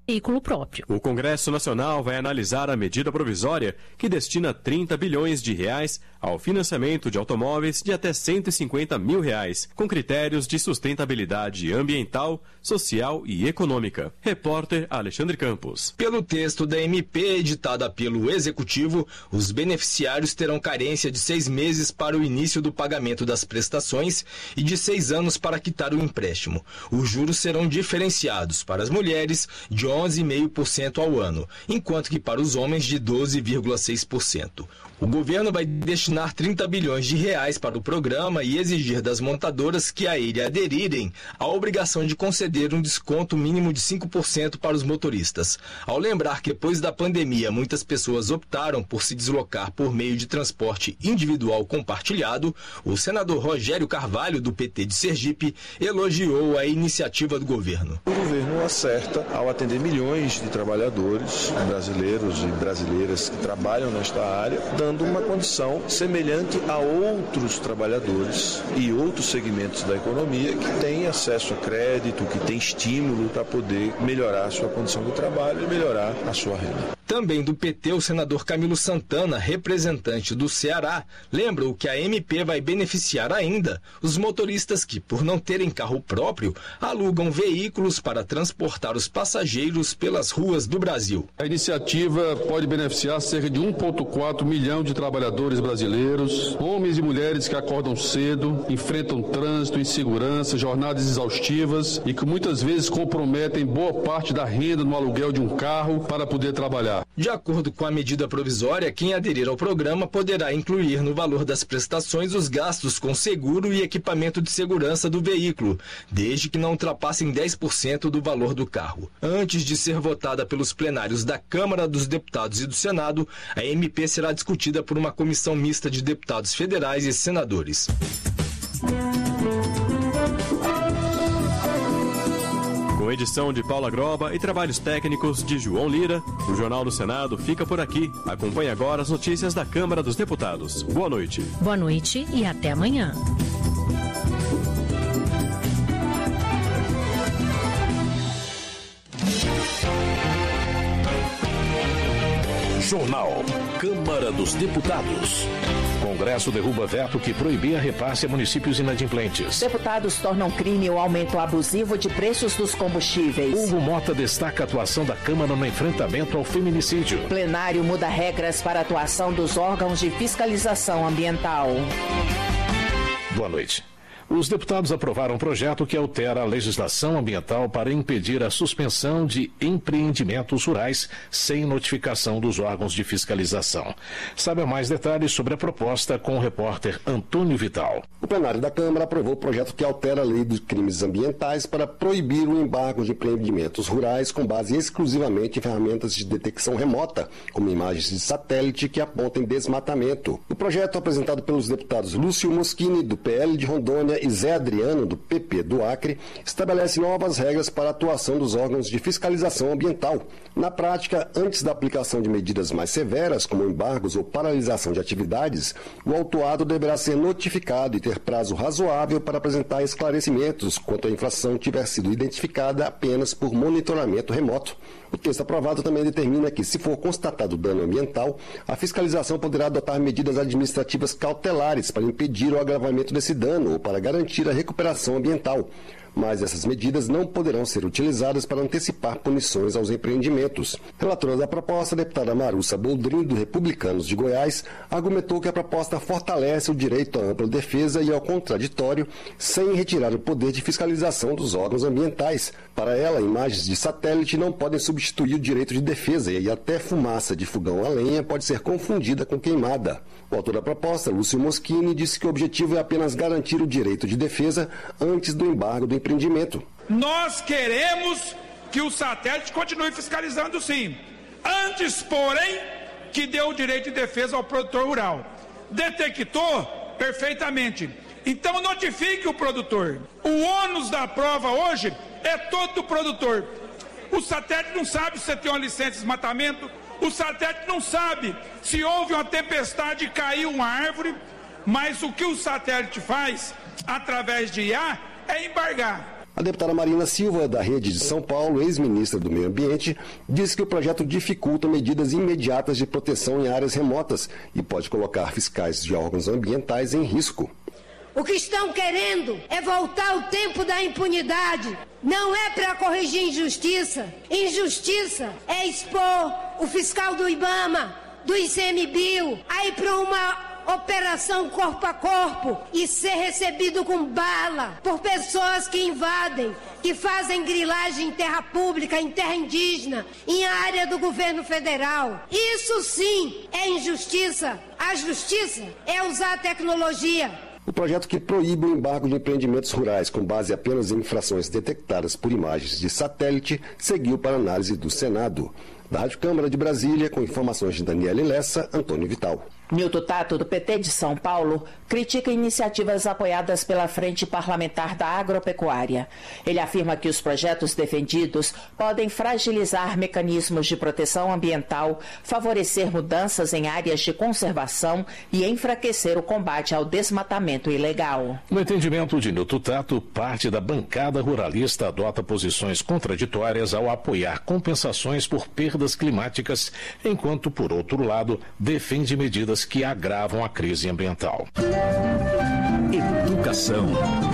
veículo próprio. O Congresso Nacional vai analisar a medida provisória que destina trinta bilhões de reais ao financiamento de automóveis de até cento e cinquenta mil reais, com critérios de sustentabilidade ambiental, social e econômica. Repórter Alexandre Campos. Pelo texto da M P editada pelo Executivo, os beneficiários terão carência de seis meses para o início do pagamento das prestações e de seis anos para quitar o empréstimo. Os juros serão diferenciados para as mulheres de onze vírgula cinco por cento ao ano, enquanto que para os homens de doze vírgula seis por cento. O governo vai destinar trinta bilhões de reais para o programa e exigir das montadoras que a ele aderirem a obrigação de conceder um desconto mínimo de cinco por cento para os motoristas. Ao lembrar que depois da pandemia muitas pessoas optaram por se deslocar por meio de transporte individual compartilhado, o senador Rogério Carvalho, do P T de Sergipe, elogiou a iniciativa do governo. O governo acerta ao atender milhões de trabalhadores brasileiros e brasileiras que trabalham nesta área, dando uma condição semelhante a outros trabalhadores e outros segmentos da economia que têm acesso a crédito, que têm estímulo para poder melhorar a sua condição de trabalho e melhorar a sua renda. Também do P T, o senador Camilo Santana, representante do Ceará, lembra que a M P vai beneficiar ainda os motoristas que, por não terem carro próprio, alugam veículos para transportar os passageiros pelas ruas do Brasil. A iniciativa pode beneficiar cerca de um vírgula quatro milhão de trabalhadores brasileiros, homens e mulheres que acordam cedo, enfrentam trânsito, insegurança, jornadas exaustivas e que muitas vezes comprometem boa parte da renda no aluguel de um carro para poder trabalhar. De acordo com a medida provisória, quem aderir ao programa poderá incluir no valor das prestações os gastos com seguro e equipamento de segurança do veículo, desde que não ultrapassem dez por cento do valor do carro. Antes de ser votada pelos plenários da Câmara dos Deputados e do Senado, a M P será discutida por uma comissão mista de deputados federais e senadores. Com edição de Paula Groba e trabalhos técnicos de João Lira, o Jornal do Senado fica por aqui. Acompanhe agora as notícias da Câmara dos Deputados. Boa noite. Boa noite e até amanhã. Jornal. Câmara dos Deputados. Congresso derruba veto que proibia repasse a municípios inadimplentes. Deputados tornam crime o aumento abusivo de preços dos combustíveis. Hugo Mota destaca a atuação da Câmara no enfrentamento ao feminicídio. Plenário muda regras para a atuação dos órgãos de fiscalização ambiental. Boa noite. Os deputados aprovaram um projeto que altera a legislação ambiental para impedir a suspensão de empreendimentos rurais sem notificação dos órgãos de fiscalização. Saiba mais detalhes sobre a proposta com o repórter Antônio Vital. O plenário da Câmara aprovou o projeto que altera a lei dos crimes ambientais para proibir o embargo de empreendimentos rurais com base exclusivamente em ferramentas de detecção remota, como imagens de satélite que apontem desmatamento. O projeto apresentado pelos deputados Lúcio Moschini, do P L de Rondônia, e Zé Adriano, do P P do Acre, estabelece novas regras para a atuação dos órgãos de fiscalização ambiental. Na prática, antes da aplicação de medidas mais severas, como embargos ou paralisação de atividades, o autuado deverá ser notificado e ter prazo razoável para apresentar esclarecimentos quanto a infração tiver sido identificada apenas por monitoramento remoto. O texto aprovado também determina que, se for constatado dano ambiental, a fiscalização poderá adotar medidas administrativas cautelares para impedir o agravamento desse dano ou para garantir a recuperação ambiental. Mas essas medidas não poderão ser utilizadas para antecipar punições aos empreendimentos. Relatora da proposta, a deputada Marussa Boldrin, do Republicanos de Goiás, argumentou que a proposta fortalece o direito à ampla defesa e ao contraditório, sem retirar o poder de fiscalização dos órgãos ambientais. Para ela, imagens de satélite não podem substituir o direito de defesa e até fumaça de fogão a lenha pode ser confundida com queimada. O autor da proposta, Lúcio Moschini, disse que o objetivo é apenas garantir o direito de defesa antes do embargo do empreendimento. Nós queremos que o satélite continue fiscalizando, sim. Antes, porém, que dê o direito de defesa ao produtor rural. Detectou? Perfeitamente. Então notifique o produtor. O ônus da prova hoje é todo do produtor. O satélite não sabe se você tem uma licença de desmatamento, o satélite não sabe se houve uma tempestade e caiu uma árvore, mas o que o satélite faz, através de I A, é embargar. A deputada Marina Silva, da Rede de São Paulo, ex-ministra do Meio Ambiente, disse que o projeto dificulta medidas imediatas de proteção em áreas remotas e pode colocar fiscais de órgãos ambientais em risco. O que estão querendo é voltar ao tempo da impunidade. Não é para corrigir injustiça. Injustiça é expor o fiscal do IBAMA, do ICMBio, aí para uma operação corpo a corpo e ser recebido com bala por pessoas que invadem, que fazem grilagem em terra pública, em terra indígena, em área do governo federal. Isso sim é injustiça. A justiça é usar a tecnologia. O projeto que proíbe o embargo de empreendimentos rurais com base apenas em infrações detectadas por imagens de satélite seguiu para análise do Senado. Da Rádio Câmara de Brasília, com informações de Daniele Lessa, Antônio Vital. Nilton Tato, do P T de São Paulo, critica iniciativas apoiadas pela Frente Parlamentar da Agropecuária. Ele afirma que os projetos defendidos podem fragilizar mecanismos de proteção ambiental, favorecer mudanças em áreas de conservação e enfraquecer o combate ao desmatamento ilegal. No entendimento de Nilton Tato, parte da bancada ruralista adota posições contraditórias ao apoiar compensações por perdas climáticas, enquanto, por outro lado, defende medidas que agravam a crise ambiental. Educação.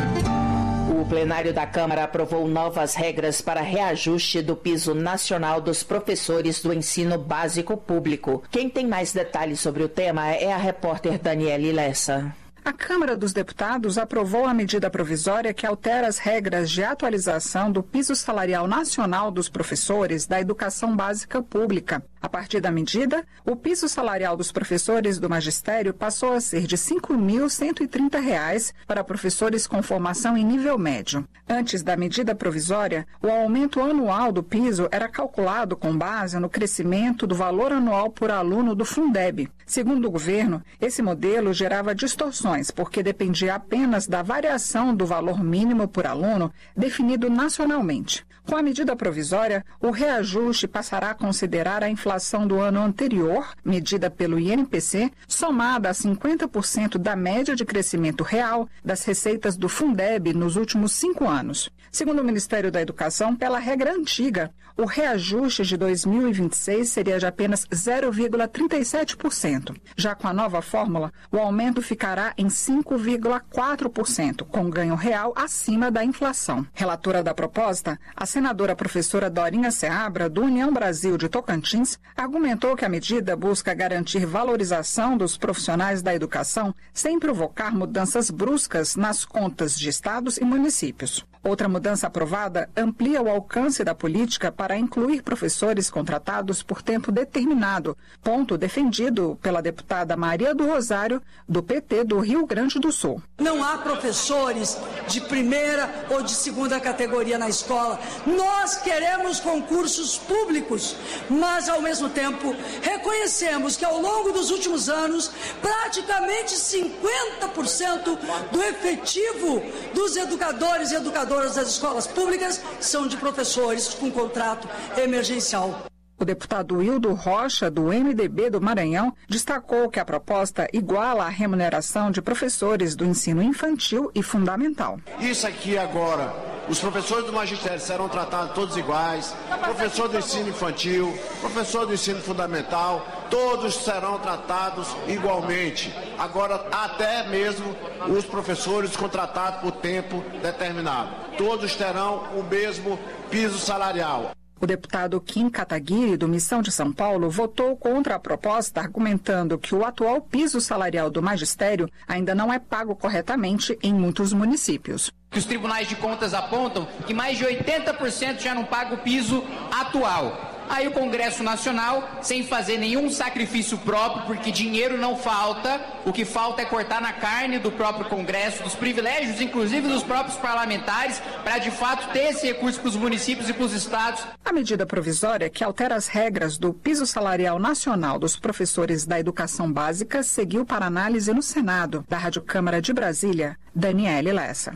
O plenário da Câmara aprovou novas regras para reajuste do piso nacional dos professores do ensino básico público. Quem tem mais detalhes sobre o tema é a repórter Daniele Lessa. A Câmara dos Deputados aprovou a medida provisória que altera as regras de atualização do piso salarial nacional dos professores da educação básica pública. A partir da medida, o piso salarial dos professores do magistério passou a ser de cinco mil cento e trinta reais para professores com formação em nível médio. Antes da medida provisória, o aumento anual do piso era calculado com base no crescimento do valor anual por aluno do Fundeb. Segundo o governo, esse modelo gerava distorções, porque dependia apenas da variação do valor mínimo por aluno definido nacionalmente. Com a medida provisória, o reajuste passará a considerar a inflação do ano anterior, medida pelo I N P C, somada a cinquenta por cento da média de crescimento real das receitas do Fundeb nos últimos cinco anos. Segundo o Ministério da Educação, pela regra antiga, o reajuste de dois mil e vinte e seis seria de apenas zero vírgula trinta e sete por cento. Já com a nova fórmula, o aumento ficará em cinco vírgula quatro por cento, com ganho real acima da inflação. Relatora da proposta, a senadora professora Dorinha Seabra, do União Brasil de Tocantins, argumentou que a medida busca garantir valorização dos profissionais da educação sem provocar mudanças bruscas nas contas de estados e municípios. Outra mudança aprovada amplia o alcance da política para incluir professores contratados por tempo determinado, ponto defendido pela deputada Maria do Rosário, do P T do Rio Grande do Sul. Não há professores de primeira ou de segunda categoria na escola. Nós queremos concursos públicos, mas, ao mesmo tempo, reconhecemos que, ao longo dos últimos anos, praticamente cinquenta por cento do efetivo dos educadores e educadoras das escolas públicas são de professores com contrato emergencial. O deputado Hildo Rocha, do M D B do Maranhão, destacou que a proposta iguala a remuneração de professores do ensino infantil e fundamental. Isso aqui agora, os professores do magistério serão tratados todos iguais, professor do ensino infantil, professor do ensino fundamental, todos serão tratados igualmente. Agora, até mesmo os professores contratados por tempo determinado. Todos terão o mesmo piso salarial. O deputado Kim Kataguiri, do Missão de São Paulo, votou contra a proposta, argumentando que o atual piso salarial do magistério ainda não é pago corretamente em muitos municípios. Os tribunais de contas apontam que mais de oitenta por cento já não paga o piso atual. Aí o Congresso Nacional, sem fazer nenhum sacrifício próprio, porque dinheiro não falta, o que falta é cortar na carne do próprio Congresso, dos privilégios, inclusive dos próprios parlamentares, para de fato ter esse recurso para os municípios e para os estados. A medida provisória que altera as regras do piso salarial nacional dos professores da educação básica seguiu para análise no Senado. Da Rádio Câmara de Brasília, Daniele Lessa.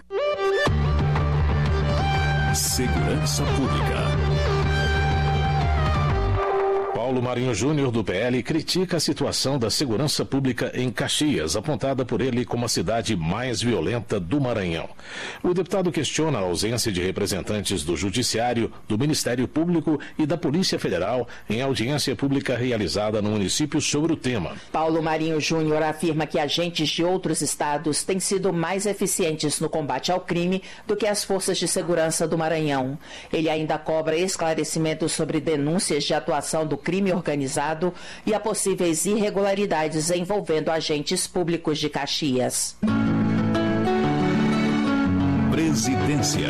Segurança Pública. Paulo Marinho Júnior, do P L, critica a situação da segurança pública em Caxias, apontada por ele como a cidade mais violenta do Maranhão. O deputado questiona a ausência de representantes do Judiciário, do Ministério Público e da Polícia Federal em audiência pública realizada no município sobre o tema. Paulo Marinho Júnior afirma que agentes de outros estados têm sido mais eficientes no combate ao crime do que as forças de segurança do Maranhão. Ele ainda cobra esclarecimentos sobre denúncias de atuação do crime organizado e a possíveis irregularidades envolvendo agentes públicos de Caxias. Presidência.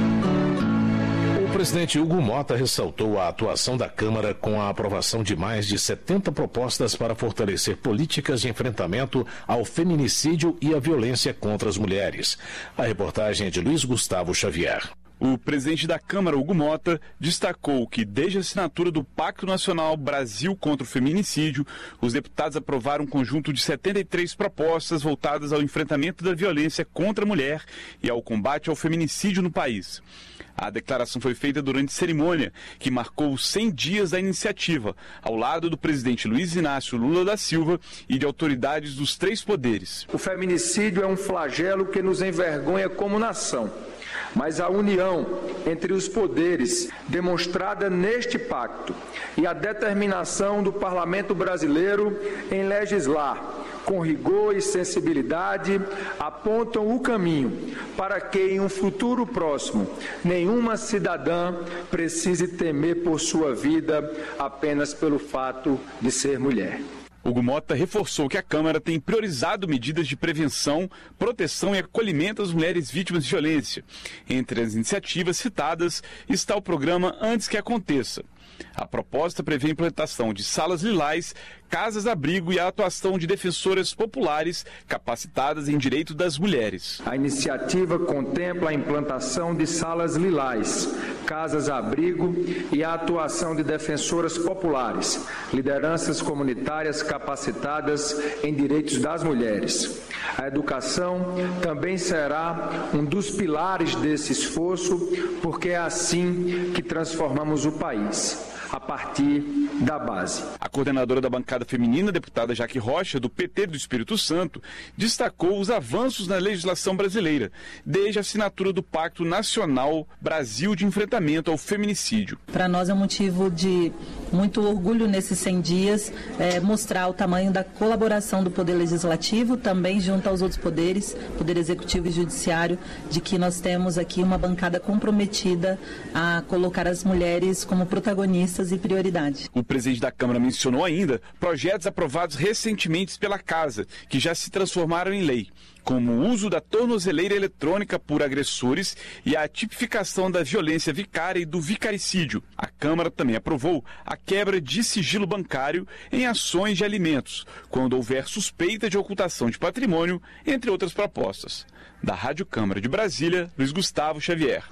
O presidente Hugo Mota ressaltou a atuação da Câmara com a aprovação de mais de setenta propostas para fortalecer políticas de enfrentamento ao feminicídio e à violência contra as mulheres. A reportagem é de Luiz Gustavo Xavier. O presidente da Câmara, Hugo Mota, destacou que, desde a assinatura do Pacto Nacional Brasil contra o Feminicídio, os deputados aprovaram um conjunto de setenta e três propostas voltadas ao enfrentamento da violência contra a mulher e ao combate ao feminicídio no país. A declaração foi feita durante cerimônia que marcou os cem dias da iniciativa, ao lado do presidente Luiz Inácio Lula da Silva e de autoridades dos três poderes. O feminicídio é um flagelo que nos envergonha como nação. Mas a união entre os poderes demonstrada neste pacto e a determinação do Parlamento brasileiro em legislar com rigor e sensibilidade apontam o caminho para que em um futuro próximo nenhuma cidadã precise temer por sua vida apenas pelo fato de ser mulher. Hugo Mota reforçou que a Câmara tem priorizado medidas de prevenção, proteção e acolhimento às mulheres vítimas de violência. Entre as iniciativas citadas está o programa Antes que Aconteça. A proposta prevê a implantação de salas lilás, casas-abrigo e a atuação de defensoras populares capacitadas em direito das mulheres. A iniciativa contempla a implantação de salas lilás, casas-abrigo e a atuação de defensoras populares, lideranças comunitárias capacitadas em direitos das mulheres. A educação também será um dos pilares desse esforço, porque é assim que transformamos o país, a partir da base. A coordenadora da bancada feminina, deputada Jaque Rocha, do P T do Espírito Santo, destacou os avanços na legislação brasileira, desde a assinatura do Pacto Nacional Brasil de Enfrentamento ao Feminicídio. Para nós é um motivo de muito orgulho nesses cem dias, é, mostrar o tamanho da colaboração do Poder Legislativo, também junto aos outros poderes, Poder Executivo e Judiciário, de que nós temos aqui uma bancada comprometida a colocar as mulheres como protagonistas e prioridade. O presidente da Câmara mencionou ainda projetos aprovados recentemente pela Casa, que já se transformaram em lei, como o uso da tornozeleira eletrônica por agressores e a tipificação da violência vicária e do vicaricídio. A Câmara também aprovou a quebra de sigilo bancário em ações de alimentos, quando houver suspeita de ocultação de patrimônio, entre outras propostas. Da Rádio Câmara de Brasília, Luiz Gustavo Xavier.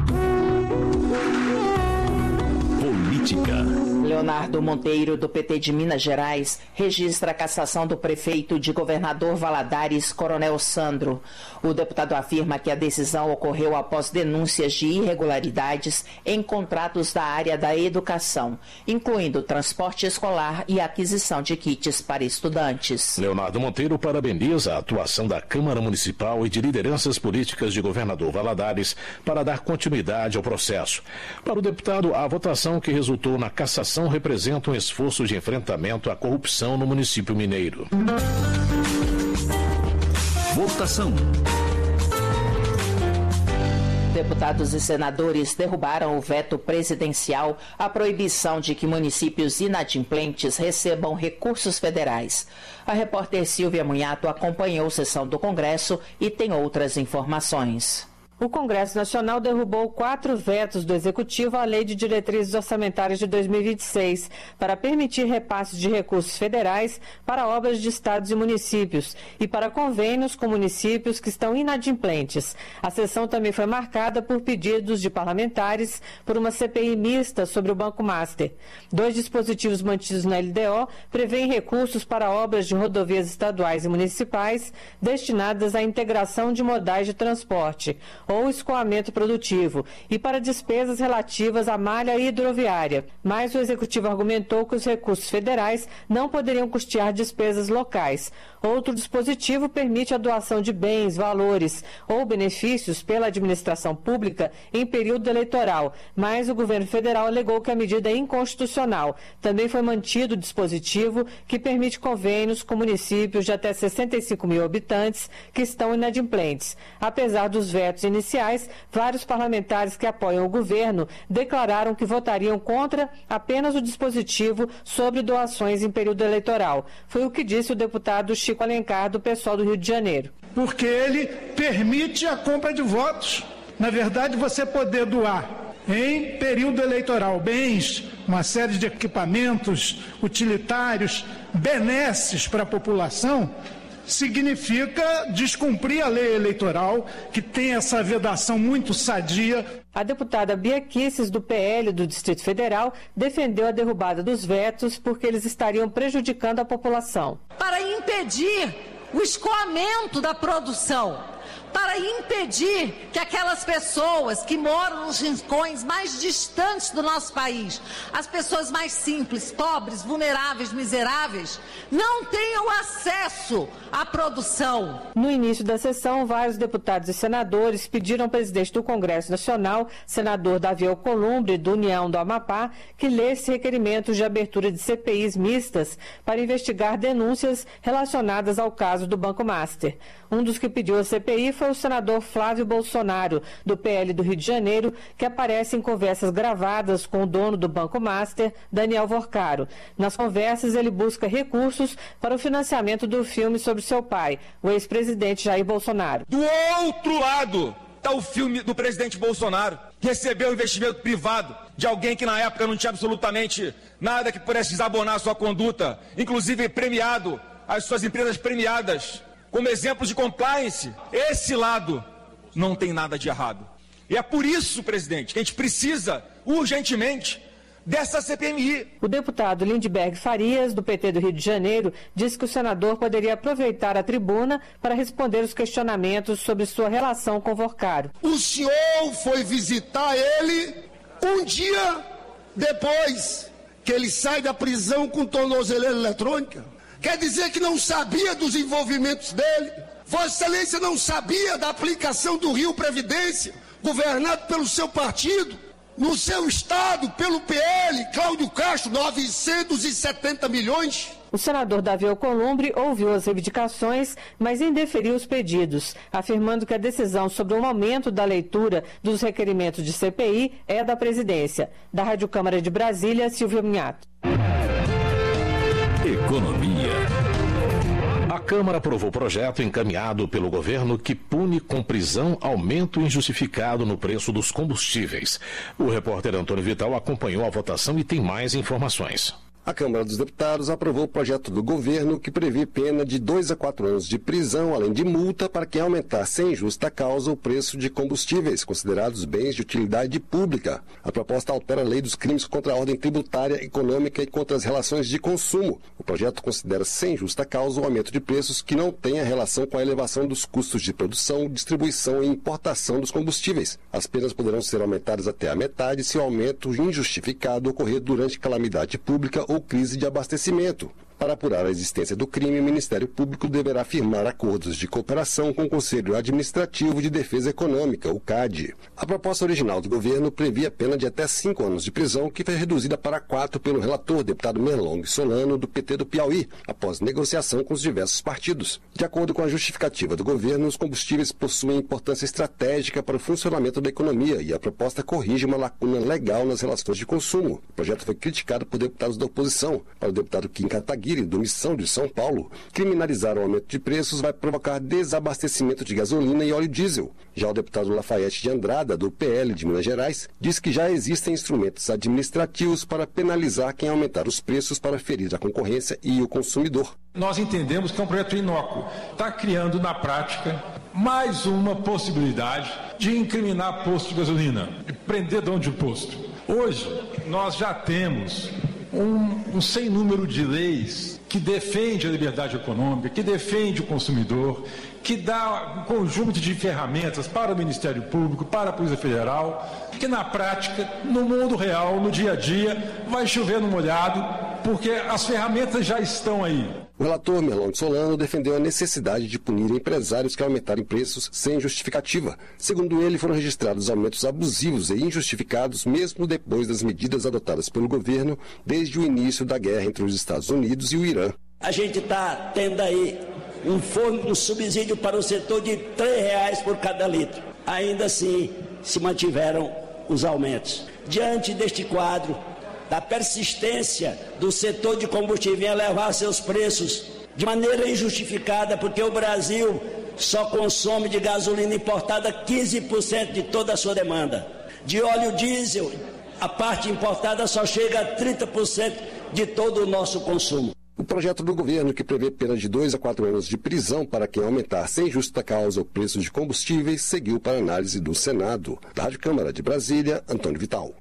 Política. Leonardo Monteiro, do P T de Minas Gerais, registra a cassação do prefeito de Governador Valadares, Coronel Sandro. O deputado afirma que a decisão ocorreu após denúncias de irregularidades em contratos da área da educação, incluindo transporte escolar e aquisição de kits para estudantes. Leonardo Monteiro parabeniza a atuação da Câmara Municipal e de lideranças políticas de Governador Valadares para dar continuidade ao processo. Para o deputado, a votação que resultou na cassação representa um esforço de enfrentamento à corrupção no município mineiro. Votação. Deputados e senadores derrubaram o veto presidencial à proibição de que municípios inadimplentes recebam recursos federais. A repórter Silvia Munhato acompanhou a sessão do Congresso e tem outras informações. O Congresso Nacional derrubou quatro vetos do Executivo à Lei de Diretrizes Orçamentárias de dois mil e vinte e seis para permitir repasses de recursos federais para obras de estados e municípios e para convênios com municípios que estão inadimplentes. A sessão também foi marcada por pedidos de parlamentares por uma C P I mista sobre o Banco Master. Dois dispositivos mantidos na L D O prevêem recursos para obras de rodovias estaduais e municipais destinadas à integração de modais de transporte. ou escoamento produtivo e para despesas relativas à malha hidroviária. Mas o executivo argumentou que os recursos federais não poderiam custear despesas locais. Outro dispositivo permite a doação de bens, valores ou benefícios pela administração pública em período eleitoral, mas o governo federal alegou que a medida é inconstitucional. Também foi mantido o dispositivo que permite convênios com municípios de até sessenta e cinco mil habitantes que estão inadimplentes. Apesar dos vetos iniciais, vários parlamentares que apoiam o governo declararam que votariam contra apenas o dispositivo sobre doações em período eleitoral. Foi o que disse o deputado Chico Alencar, do PSOL do Rio de Janeiro. Porque ele permite a compra de votos. Na verdade, você poder doar em período eleitoral bens, uma série de equipamentos utilitários, benesses para a população, significa descumprir a lei eleitoral, que tem essa vedação muito sadia. A deputada Bia Kicis, do P L do Distrito Federal, defendeu a derrubada dos vetos porque eles estariam prejudicando a população. Para impedir o escoamento da produção, para impedir que aquelas pessoas que moram nos rincões mais distantes do nosso país, as pessoas mais simples, pobres, vulneráveis, miseráveis, não tenham acesso à produção. No início da sessão, vários deputados e senadores pediram ao presidente do Congresso Nacional, senador Davi Alcolumbre, do União do Amapá, que lesse requerimentos de abertura de C P Is mistas para investigar denúncias relacionadas ao caso do Banco Master. Um dos que pediu a C P I foi o senador Flávio Bolsonaro, do P L do Rio de Janeiro, que aparece em conversas gravadas com o dono do Banco Master, Daniel Vorcaro. Nas conversas, ele busca recursos para o financiamento do filme sobre seu pai, o ex-presidente Jair Bolsonaro. Do outro lado está o filme do presidente Bolsonaro, que recebeu investimento privado de alguém que na época não tinha absolutamente nada que pudesse desabonar a sua conduta, inclusive premiado, as suas empresas premiadas como exemplo de compliance. Esse lado não tem nada de errado. E é por isso, presidente, que a gente precisa urgentemente dessa C P M I. O deputado Lindbergh Farias, do P T do Rio de Janeiro, disse que o senador poderia aproveitar a tribuna para responder os questionamentos sobre sua relação com Vorcaro. O senhor foi visitar ele um dia depois que ele sai da prisão com tornozeleira eletrônica? Quer dizer que não sabia dos envolvimentos dele? Vossa Excelência não sabia da aplicação do Rio Previdência, governado pelo seu partido, no seu estado, pelo P L, Cláudio Castro, novecentos e setenta milhões? O senador Davi Alcolumbre ouviu as reivindicações, mas indeferiu os pedidos, afirmando que a decisão sobre o aumento da leitura dos requerimentos de C P I é da presidência. Da Rádio Câmara de Brasília, Silvia Minhato. Economia. A Câmara aprovou o projeto encaminhado pelo governo que pune com prisão aumento injustificado no preço dos combustíveis. O repórter Antônio Vital acompanhou a votação e tem mais informações. A Câmara dos Deputados aprovou o projeto do governo que prevê pena de dois a quatro anos de prisão, além de multa, para quem aumentar sem justa causa o preço de combustíveis, considerados bens de utilidade pública. A proposta altera a lei dos crimes contra a ordem tributária, econômica e contra as relações de consumo. O projeto considera sem justa causa o aumento de preços que não tenha relação com a elevação dos custos de produção, distribuição e importação dos combustíveis. As penas poderão ser aumentadas até a metade se o aumento injustificado ocorrer durante calamidade pública ou crise de abastecimento. Para apurar a existência do crime, o Ministério Público deverá firmar acordos de cooperação com o Conselho Administrativo de Defesa Econômica, o C A D. A proposta original do governo previa pena de até cinco anos de prisão, que foi reduzida para quatro pelo relator, deputado Merlong Solano, do P T do Piauí, após negociação com os diversos partidos. De acordo com a justificativa do governo, os combustíveis possuem importância estratégica para o funcionamento da economia e a proposta corrige uma lacuna legal nas relações de consumo. O projeto foi criticado por deputados da oposição. Para o deputado Kim Kataguiri, do Missão de São Paulo, criminalizar o aumento de preços vai provocar desabastecimento de gasolina e óleo diesel. Já o deputado Lafayette de Andrada, do P L de Minas Gerais, diz que já existem instrumentos administrativos para penalizar quem aumentar os preços para ferir a concorrência e o consumidor. Nós entendemos que é um projeto inócuo. Está criando, na prática, mais uma possibilidade de incriminar posto de gasolina, de prender dono de posto. Hoje, nós já temos um, um sem número de leis que defende a liberdade econômica, que defende o consumidor, que dá um conjunto de ferramentas para o Ministério Público, para a Polícia Federal, que na prática, no mundo real, no dia a dia, vai chover no molhado, porque as ferramentas já estão aí. O relator Merlong Solano defendeu a necessidade de punir empresários que aumentarem preços sem justificativa. Segundo ele, foram registrados aumentos abusivos e injustificados mesmo depois das medidas adotadas pelo governo desde o início da guerra entre os Estados Unidos e o Irã. A gente está tendo aí um, fundo, um subsídio para o setor de três reais por cada litro. Ainda assim, se mantiveram os aumentos. Diante deste quadro, da persistência do setor de combustível em elevar seus preços de maneira injustificada, porque o Brasil só consome de gasolina importada quinze por cento de toda a sua demanda. De óleo diesel, a parte importada só chega a trinta por cento de todo o nosso consumo. O projeto do governo, que prevê pena de dois a quatro anos de prisão para quem aumentar sem justa causa o preço de combustíveis, seguiu para análise do Senado. Da Rádio Câmara de Brasília, Antônio Vital.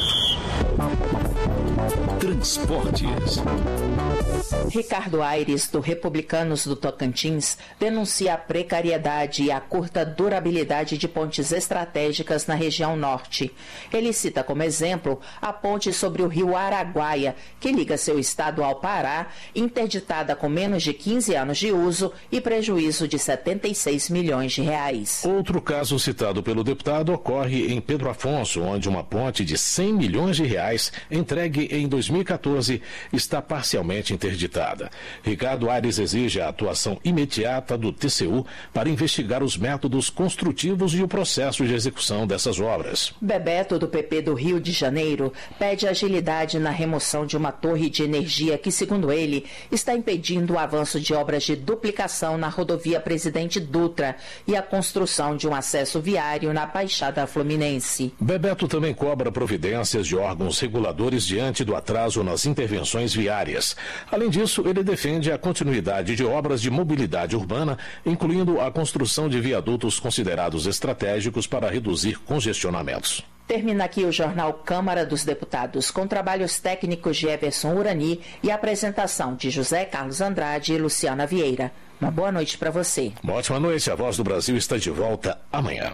Transportes. Ricardo Aires, do Republicanos do Tocantins, denuncia a precariedade e a curta durabilidade de pontes estratégicas na região norte. Ele cita como exemplo a ponte sobre o rio Araguaia, que liga seu estado ao Pará, interditada com menos de quinze anos de uso e prejuízo de setenta e seis milhões de reais. Outro caso citado pelo deputado ocorre em Pedro Afonso, onde uma ponte de cem milhões de reais, entregue em dois mil e quatorze, está parcialmente interditada. Ricardo Aires exige a atuação imediata do T C U para investigar os métodos construtivos e o processo de execução dessas obras. Bebeto, do P P do Rio de Janeiro, pede agilidade na remoção de uma torre de energia que, segundo ele, está impedindo o avanço de obras de duplicação na rodovia Presidente Dutra e a construção de um acesso viário na Baixada Fluminense. Bebeto também cobra providências de órgãos reguladores diante do atraso nas intervenções viárias. Além disso, ele defende a continuidade de obras de mobilidade urbana, incluindo a construção de viadutos considerados estratégicos para reduzir congestionamentos. Termina aqui o jornal Câmara dos Deputados, com trabalhos técnicos de Everson Urani e a apresentação de José Carlos Andrade e Luciana Vieira. Uma boa noite para você. Uma ótima noite. A Voz do Brasil está de volta amanhã.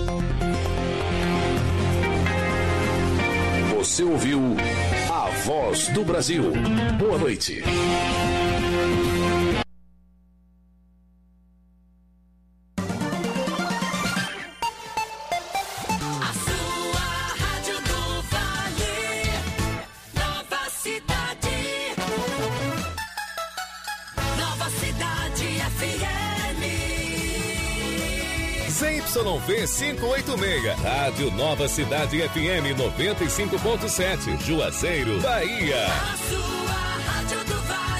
Você ouviu A Voz do Brasil. Boa noite. Y V quinhentos e oitenta e seis, Rádio Nova Cidade F M noventa e cinco ponto sete, Juazeiro, Bahia. A sua Rádio do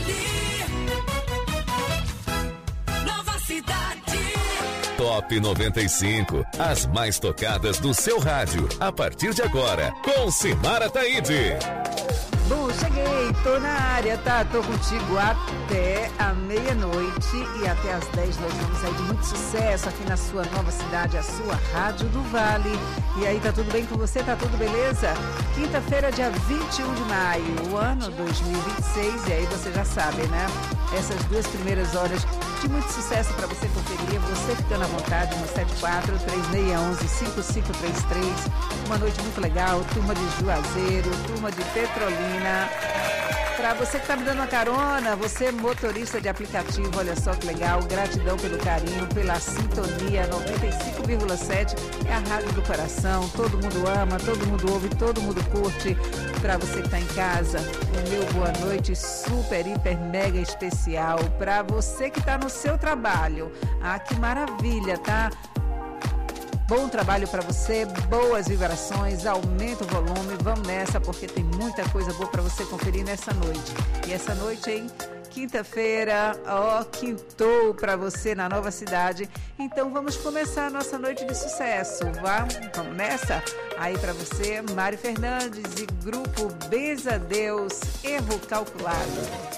Vale. Nova Cidade. Top noventa e cinco, as mais tocadas do seu rádio, a partir de agora, com Simara Taide. Bom, cheguei, tô na área, tá? Tô contigo até a meia-noite e até às dez nós vamos aí de muito sucesso aqui na sua Nova Cidade, a sua Rádio do Vale. E aí, tá tudo bem com você? Tá tudo beleza? Quinta-feira, dia vinte e um de maio, o ano dois mil e vinte e seis, e aí você já sabe, né? Essas duas primeiras horas de muito sucesso para você conferir, você ficando à vontade no sete quatro, três seis um um, cinco cinco três três. Uma noite muito legal, turma de Juazeiro, turma de Petrolina. Para você que está me dando uma carona, você motorista de aplicativo, olha só que legal, gratidão pelo carinho, pela sintonia. Noventa e cinco vírgula sete é a rádio do coração, todo mundo ama, todo mundo ouve, todo mundo curte. Para você que está em casa, o meu boa noite super, hiper, mega especial. Para você que está no seu trabalho, ah, que maravilha, tá? Bom trabalho para você, boas vibrações, aumenta o volume, vamos nessa porque tem muita coisa boa para você conferir nessa noite. E essa noite, hein? Quinta-feira, ó, quintou para você na Nova Cidade. Então vamos começar a nossa noite de sucesso, vá? Vamos nessa? Aí para você, Mari Fernandes e Grupo Benza Deus, Erro Calculado.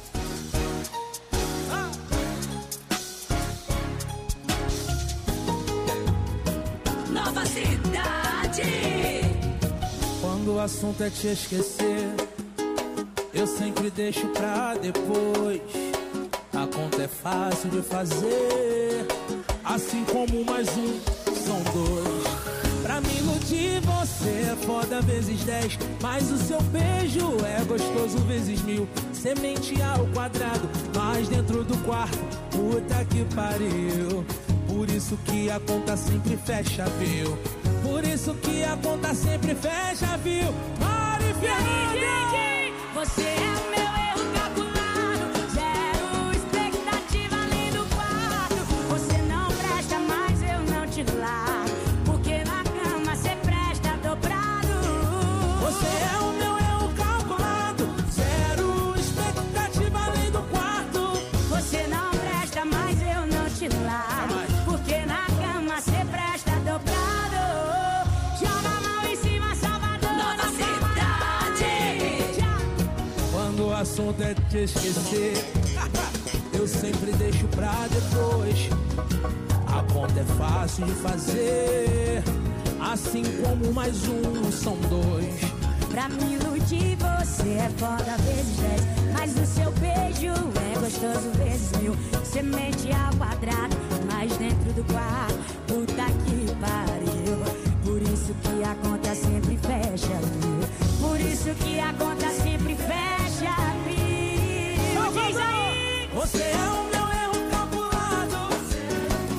Nova Cidade. Quando o assunto é te esquecer, eu sempre deixo pra depois. A conta é fácil de fazer, assim como mais um são dois. Pra me iludir você é foda vezes dez, mas o seu beijo é gostoso vezes mil. Semente ao quadrado, mas dentro do quarto, puta que pariu. Por isso que a conta sempre fecha, viu? Por isso que a conta sempre fecha, viu? Mari Fernanda! Você é o meu erro calculado, zero expectativa além do quarto. Você não presta, mas eu não te largo, porque na cama você presta dobrado. Você é o meu erro calculado, zero expectativa além do quarto. Você não presta, mas eu não te largo, porque na cama você presta dobrado. Joga a mão em cima, Salvador, Nova Cidade. Quando o assunto é te esquecer, eu sempre deixo pra depois. A conta é fácil de fazer, assim como mais um são dois. Pra me iludir você é foda vezes dez, mas o seu beijo é gostoso vezes mil. Semente ao quadrado,